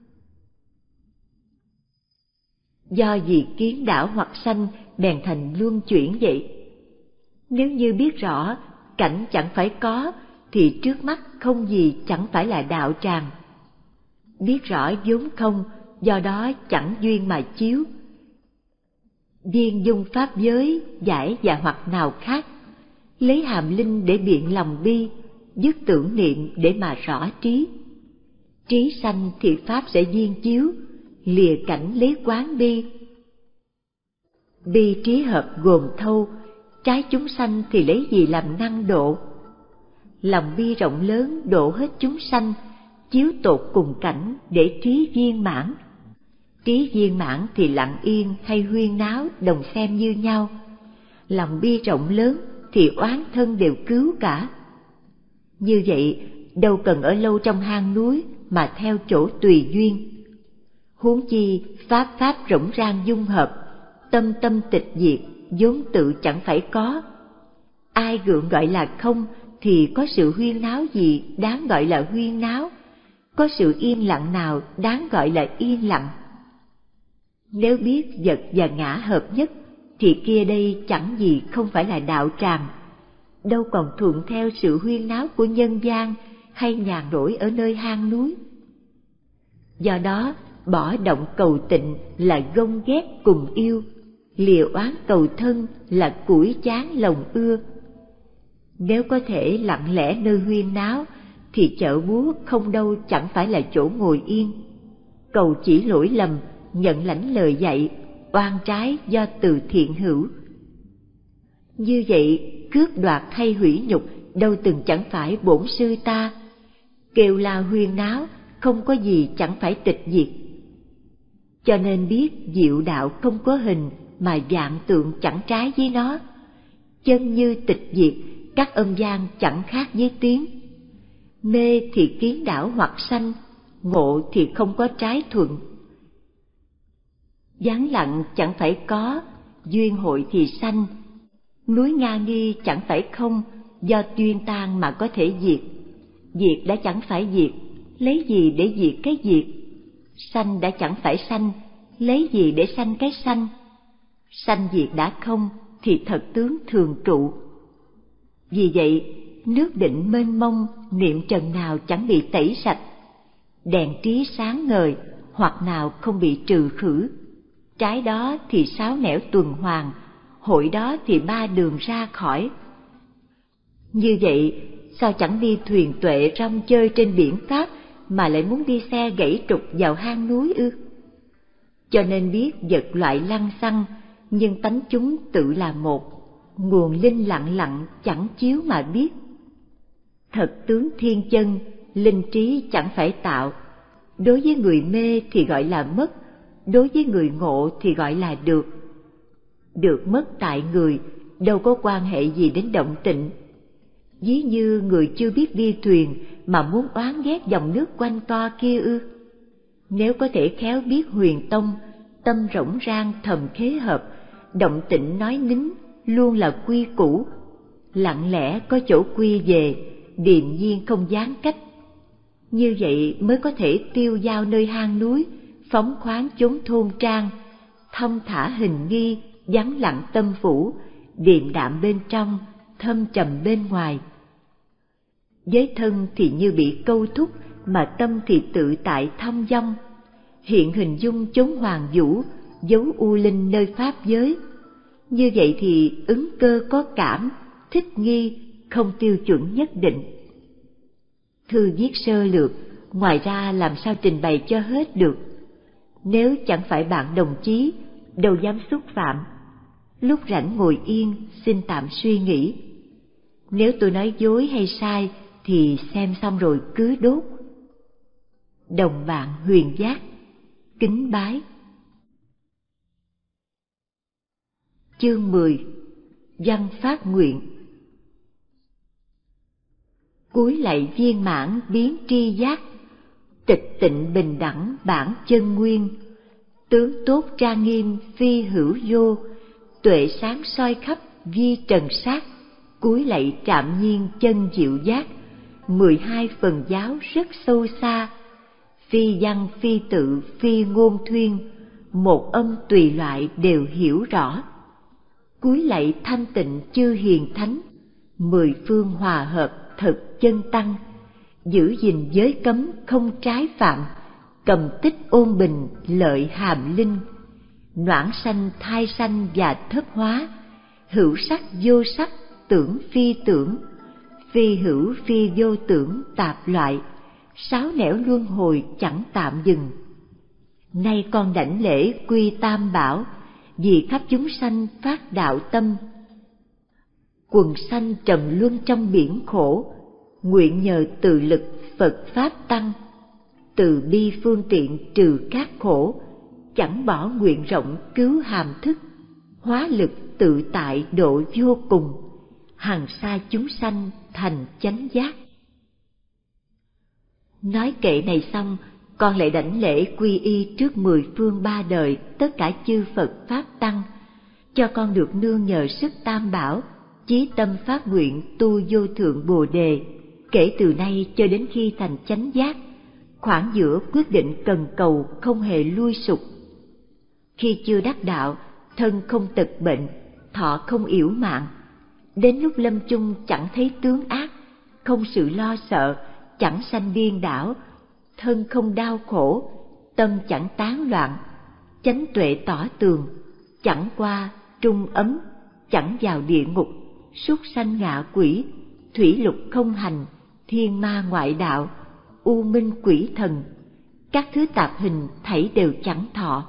Do vì kiến đảo hoặc sanh bèn thành luân chuyển vậy. Nếu như biết rõ cảnh chẳng phải có, thì trước mắt không gì chẳng phải là đạo tràng. Biết rõ vốn không, do đó chẳng duyên mà chiếu. Viên dung pháp giới, giải và hoặc nào khác, lấy hàm linh để biện lòng bi, dứt tưởng niệm để mà rõ trí. Trí sanh thì pháp sẽ viên chiếu, lìa cảnh lấy quán bi. Bi trí hợp gồm thâu, trái chúng sanh thì lấy gì làm năng độ? Lòng bi rộng lớn độ hết chúng sanh, chiếu tột cùng cảnh để trí viên mãn. Trí viên mãn thì lặng yên hay huyên náo đồng xem như nhau. Lòng bi rộng lớn thì oán thân đều cứu cả. Như vậy đâu cần ở lâu trong hang núi mà theo chỗ tùy duyên. Huống chi pháp rỗng rang dung hợp, tâm tâm tịch diệt, vốn tự chẳng phải có. Ai gượng gọi là không thì có sự huyên náo gì đáng gọi là huyên náo, có sự yên lặng nào đáng gọi là yên lặng. Nếu biết vật và ngã hợp nhất thì kia đây chẳng gì không phải là đạo tràng, đâu còn thuận theo sự huyên náo của nhân gian hay nhàn rỗi ở nơi hang núi. Do đó bỏ động cầu tịnh là gông ghét cùng yêu, lìa oán cầu thân là củi chán lòng ưa. Nếu có thể lặng lẽ nơi huyên náo thì chợ búa không đâu chẳng phải là chỗ ngồi yên. Cầu chỉ lỗi lầm, nhận lãnh lời dạy, oan trái do từ thiện hữu. Như vậy cướp đoạt hay hủy nhục đâu từng chẳng phải bổn sư ta. Kêu la huyên náo không có gì chẳng phải tịch diệt. Cho nên biết diệu đạo không có hình mà vạn tượng chẳng trái với nó. Chân như tịch diệt, các âm gian chẳng khác với tiếng. Mê thì kiến đảo hoặc sanh, ngộ thì không có trái thuận. Vắng lặng chẳng phải có, duyên hội thì sanh. Núi Nga Nghi chẳng phải không, do tuyên tan mà có thể diệt. Diệt đã chẳng phải diệt, lấy gì để diệt cái diệt? Sanh đã chẳng phải sanh, lấy gì để sanh cái sanh? Sanh diệt đã không, thì thật tướng thường trụ. Vì vậy, nước định mênh mông, niệm trần nào chẳng bị tẩy sạch. Đèn trí sáng ngời, hoặc nào không bị trừ khử. Trái đó thì sáu nẻo tuần hoàn, hội đó thì ba đường ra khỏi. Như vậy, sao chẳng đi thuyền tuệ rong chơi trên biển Pháp, mà lại muốn đi xe gãy trục vào hang núi ư? Cho nên biết vật loại lăng xăng, nhưng tánh chúng tự là một, nguồn linh lặng lặng chẳng chiếu mà biết. Thật tướng thiên chân, linh trí chẳng phải tạo. Đối với người mê thì gọi là mất, đối với người ngộ thì gọi là được. Được mất tại người, đâu có quan hệ gì đến động tịnh. Ví như người chưa biết đi thuyền mà muốn oán ghét dòng nước quanh co kia ư? Nếu có thể khéo biết huyền tông, tâm rỗng rang thầm khế hợp, động tịnh nói nín, luôn là quy củ. Lặng lẽ có chỗ quy về, điềm nhiên không gián cách. Như vậy mới có thể tiêu dao nơi hang núi, phóng khoáng chốn thôn trang, thông thả hình nghi, vắng lặng tâm phủ, điềm đạm bên trong, thâm trầm bên ngoài. Với thân thì như bị câu thúc, mà tâm thì tự tại thong dong. Hiện hình dung chốn hoàng vũ, dấu u linh nơi pháp giới. Như vậy thì ứng cơ có cảm, thích nghi, không tiêu chuẩn nhất định. Thư viết sơ lược, ngoài ra làm sao trình bày cho hết được. Nếu chẳng phải bạn đồng chí, đâu dám xúc phạm. Lúc rảnh ngồi yên, xin tạm suy nghĩ. Nếu tôi nói dối hay sai, thì xem xong rồi cứ đốt. Đồng bạn Huyền Giác, kính bái. Chương 10. Văn phát nguyện. Cúi lạy viên mãn biến tri giác, tịch tịnh bình đẳng bản chân nguyên. Tướng tốt trang nghiêm phi hữu vô, tuệ sáng soi khắp vi trần sát, cúi lạy trạm nhiên chân diệu giác. 12 phần giáo rất sâu xa, phi văn phi tự phi ngôn thuyên, một âm tùy loại đều hiểu rõ. Cúi lạy thanh tịnh chư hiền thánh, 10 phương hòa hợp thật chân tăng. Giữ gìn giới cấm không trái phạm, cầm tích ôn bình lợi hàm linh. Noãn sanh thai sanh và thất hóa, hữu sắc vô sắc tưởng phi tưởng, phi hữu phi vô tưởng tạp loại, sáu nẻo luân hồi chẳng tạm dừng. Nay con đảnh lễ quy tam bảo, vì khắp chúng sanh phát đạo tâm. Quần sanh trầm luân trong biển khổ, nguyện nhờ từ lực Phật Pháp tăng. Từ bi phương tiện trừ các khổ, chẳng bỏ nguyện rộng cứu hàm thức. Hóa lực tự tại độ vô cùng, hằng sa chúng sanh thành chánh giác. Nói kệ này xong, con lại đảnh lễ quy y trước 10 phương 3 đời tất cả chư Phật Pháp Tăng, cho con được nương nhờ sức tam bảo, chí tâm phát nguyện tu vô thượng Bồ Đề, kể từ nay cho đến khi thành chánh giác, khoảng giữa quyết định cần cầu không hề lui sụp. Khi chưa đắc đạo, thân không tật bệnh, thọ không yểu mạng, đến lúc lâm chung chẳng thấy tướng ác, không sự lo sợ, chẳng sanh điên đảo, thân không đau khổ, tâm chẳng tán loạn, chánh tuệ tỏ tường, chẳng qua trung ấm, chẳng vào địa ngục, súc sanh ngạ quỷ, thủy lục không hành, thiên ma ngoại đạo, u minh quỷ thần, các thứ tạp hình thảy đều chẳng thọ.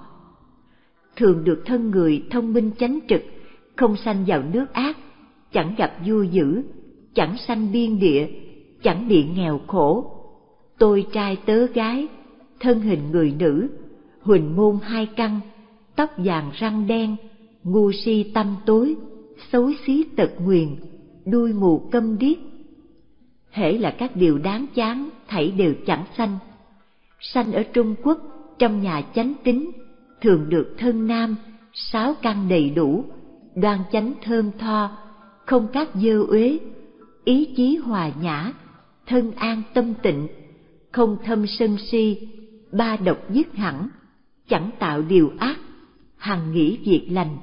Thường được thân người thông minh chánh trực, không sanh vào nước ác, chẳng gặp vua dữ, chẳng sanh biên địa, chẳng bị nghèo khổ. Tôi trai tớ gái, thân hình người nữ, huỳnh môn 2 căn, tóc vàng răng đen, ngu si tâm tối, xấu xí tật nguyền, đuôi mù câm điếc. Hễ là các điều đáng chán thảy đều chẳng sanh. Sanh ở Trung Quốc, trong nhà chánh tín, thường được thân nam, 6 căn đầy đủ, đoan chánh thơm tho, không các dơ uế, ý chí hòa nhã, thân an tâm tịnh, không thâm sân si, 3 độc dứt hẳn, chẳng tạo điều ác, hằng nghĩ việc lành.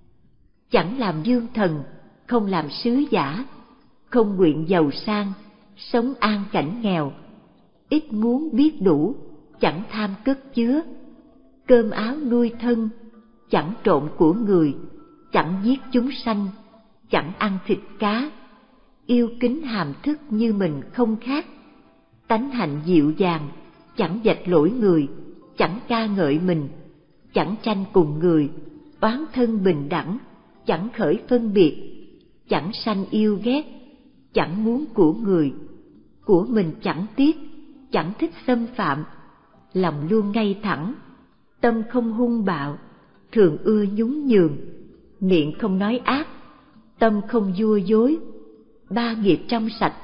Chẳng làm dương thần, không làm sứ giả, không nguyện giàu sang, sống an cảnh nghèo, ít muốn biết đủ, chẳng tham cất chứa, cơm áo nuôi thân, chẳng trộm của người, chẳng giết chúng sanh, chẳng ăn thịt cá, yêu kính hàm thức như mình không khác, tánh hạnh dịu dàng, chẳng vạch lỗi người, chẳng ca ngợi mình, chẳng tranh cùng người, oán thân bình đẳng, chẳng khởi phân biệt, chẳng sanh yêu ghét, chẳng muốn của người, của mình chẳng tiếc, chẳng thích xâm phạm, lòng luôn ngay thẳng, tâm không hung bạo, thường ưa nhún nhường, miệng không nói ác, tâm không vua dối, 3 nghiệp trong sạch,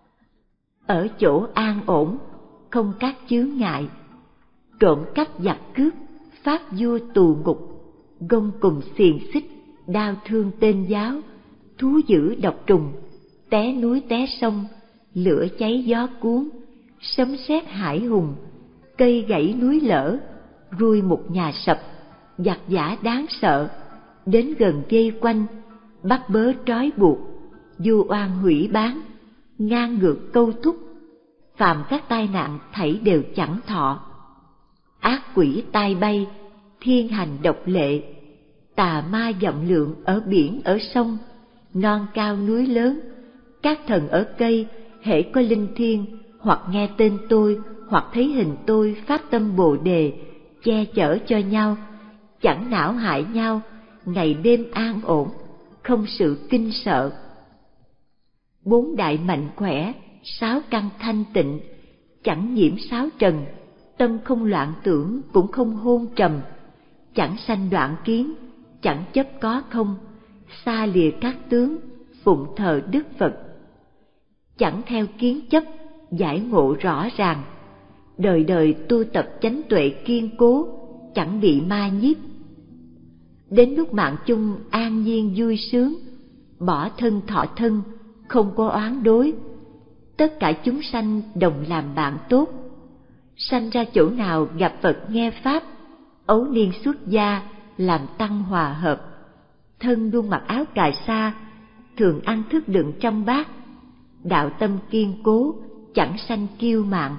ở chỗ an ổn, không các chướng ngại, trộm cắp giặc cướp, pháp vua tù ngục, gông cùng xiềng xích, đau thương tên giáo, thú dữ độc trùng, té núi té sông, lửa cháy gió cuốn, sấm sét hải hùng, cây gãy núi lở, ruồi một nhà sập, giặc giả đáng sợ, đến gần vây quanh, bắt bớ trói buộc, vu oan hủy bán, ngang ngược câu thúc, phàm các tai nạn thảy đều chẳng thọ. Ác quỷ tai bay, thiên hành độc lệ, tà ma vọng lượng ở biển ở sông, non cao núi lớn, các thần ở cây, hễ có linh thiêng, hoặc nghe tên tôi, hoặc thấy hình tôi phát tâm Bồ Đề, che chở cho nhau, chẳng não hại nhau, ngày đêm an ổn, không sự kinh sợ. 4 đại mạnh khỏe, 6 căn thanh tịnh, chẳng nhiễm 6 trần, tâm không loạn tưởng cũng không hôn trầm, chẳng sanh đoạn kiến, chẳng chấp có không, xa lìa các tướng, phụng thờ Đức Phật. Chẳng theo kiến chấp, giải ngộ rõ ràng, đời đời tu tập chánh tuệ kiên cố, chẳng bị ma nhiếp. đến lúc mạng chung an nhiên vui sướng, bỏ thân thọ thân, không có oán đối, tất cả chúng sanh đồng làm bạn tốt. Sanh ra chỗ nào gặp Phật nghe Pháp, ấu niên xuất gia, làm tăng hòa hợp, thân luôn mặc áo cà sa, thường ăn thức đựng trong bát, đạo tâm kiên cố, chẳng sanh kiêu mạn.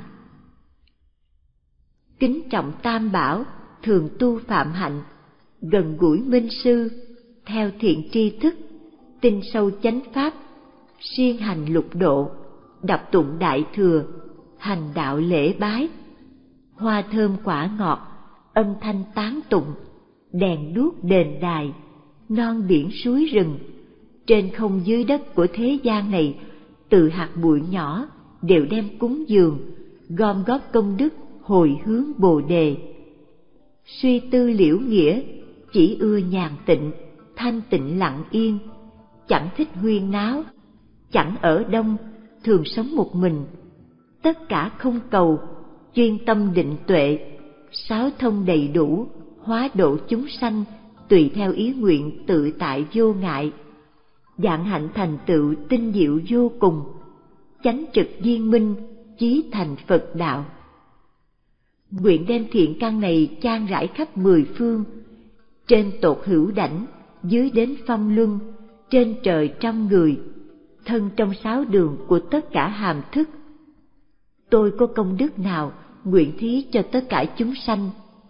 Kính trọng tam bảo, thường tu phạm hạnh, gần gũi minh sư, theo thiện tri thức, tin sâu chánh pháp, siêng hành lục độ, đọc tụng đại thừa, hành đạo lễ bái. Hoa thơm quả ngọt, âm thanh tán tụng, đèn đuốc đền đài, non biển suối rừng, trên không dưới đất của thế gian này, từ hạt bụi nhỏ đều đem cúng dường, gom góp công đức hồi hướng Bồ đề. Suy tư liễu nghĩa, chỉ ưa nhàn tịnh, thanh tịnh lặng yên, chẳng thích huyên náo, chẳng ở đông, thường sống một mình. Tất cả không cầu, chuyên tâm định tuệ, sáu thông đầy đủ, hóa độ chúng sanh, tùy theo ý nguyện tự tại vô ngại. Dạng hạnh thành tựu tinh diệu vô cùng, chánh trực viên minh, chí thành Phật đạo. Nguyện đem thiện căn này chan rải khắp mười phương, trên tột hữu đảnh, dưới đến phong luân, trên trời trăm người, thân trong sáu đường của tất cả hàm thức. Tôi có công đức nào, nguyện thí cho tất cả chúng sanh.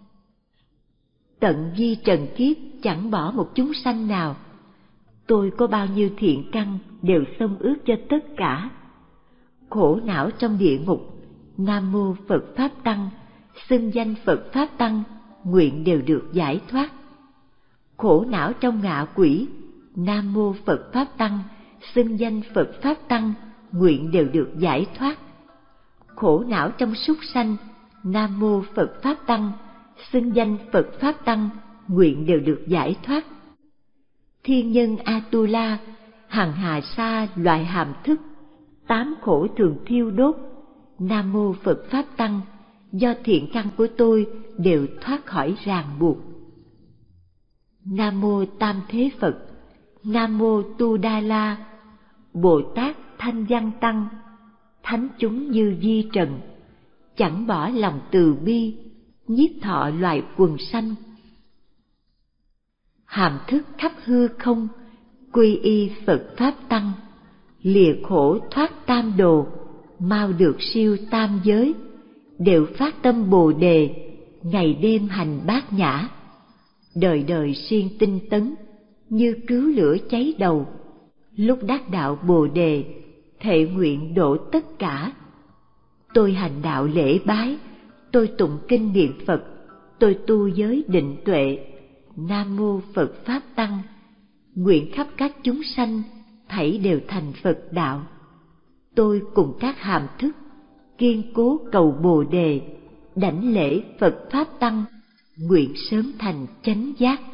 Tận di trần kiếp, chẳng bỏ một chúng sanh nào. Tôi có bao nhiêu thiện căn, đều xông ước cho tất cả. Khổ não trong địa ngục, Nam Mô Phật Pháp Tăng, xưng danh Phật Pháp Tăng, nguyện đều được giải thoát. Khổ não trong ngạ quỷ, Nam Mô Phật Pháp Tăng, xưng danh Phật Pháp Tăng, nguyện đều được giải thoát. Khổ não trong súc sanh, Nam Mô Phật Pháp Tăng, xưng danh Phật Pháp Tăng, nguyện đều được giải thoát. Thiên nhân Atula, hằng hà sa loại hàm thức, tám khổ thường thiêu đốt, Nam Mô Phật Pháp Tăng, do thiện căn của tôi đều thoát khỏi ràng buộc. Nam Mô Tam Thế Phật, Nam Mô Tu Đa La, Bồ Tát Thanh Văn Tăng, thánh chúng như di trần, chẳng bỏ lòng từ bi, nhiếp thọ loài quần sanh. Hàm thức khắp hư không, quy y Phật Pháp Tăng, lìa khổ thoát tam đồ, mau được siêu tam giới, đều phát tâm Bồ đề, ngày đêm hành bát nhã. Đời đời siêng tinh tấn, như cứu lửa cháy đầu, lúc đắc đạo Bồ đề, thệ nguyện độ tất cả. Tôi hành đạo lễ bái, tôi tụng kinh niệm Phật, tôi tu giới định tuệ, Nam Mô Phật Pháp Tăng, nguyện khắp các chúng sanh, thảy đều thành Phật đạo. Tôi cùng các hàm thức, kiên cố cầu Bồ đề, đảnh lễ Phật Pháp Tăng, nguyện sớm thành chánh giác.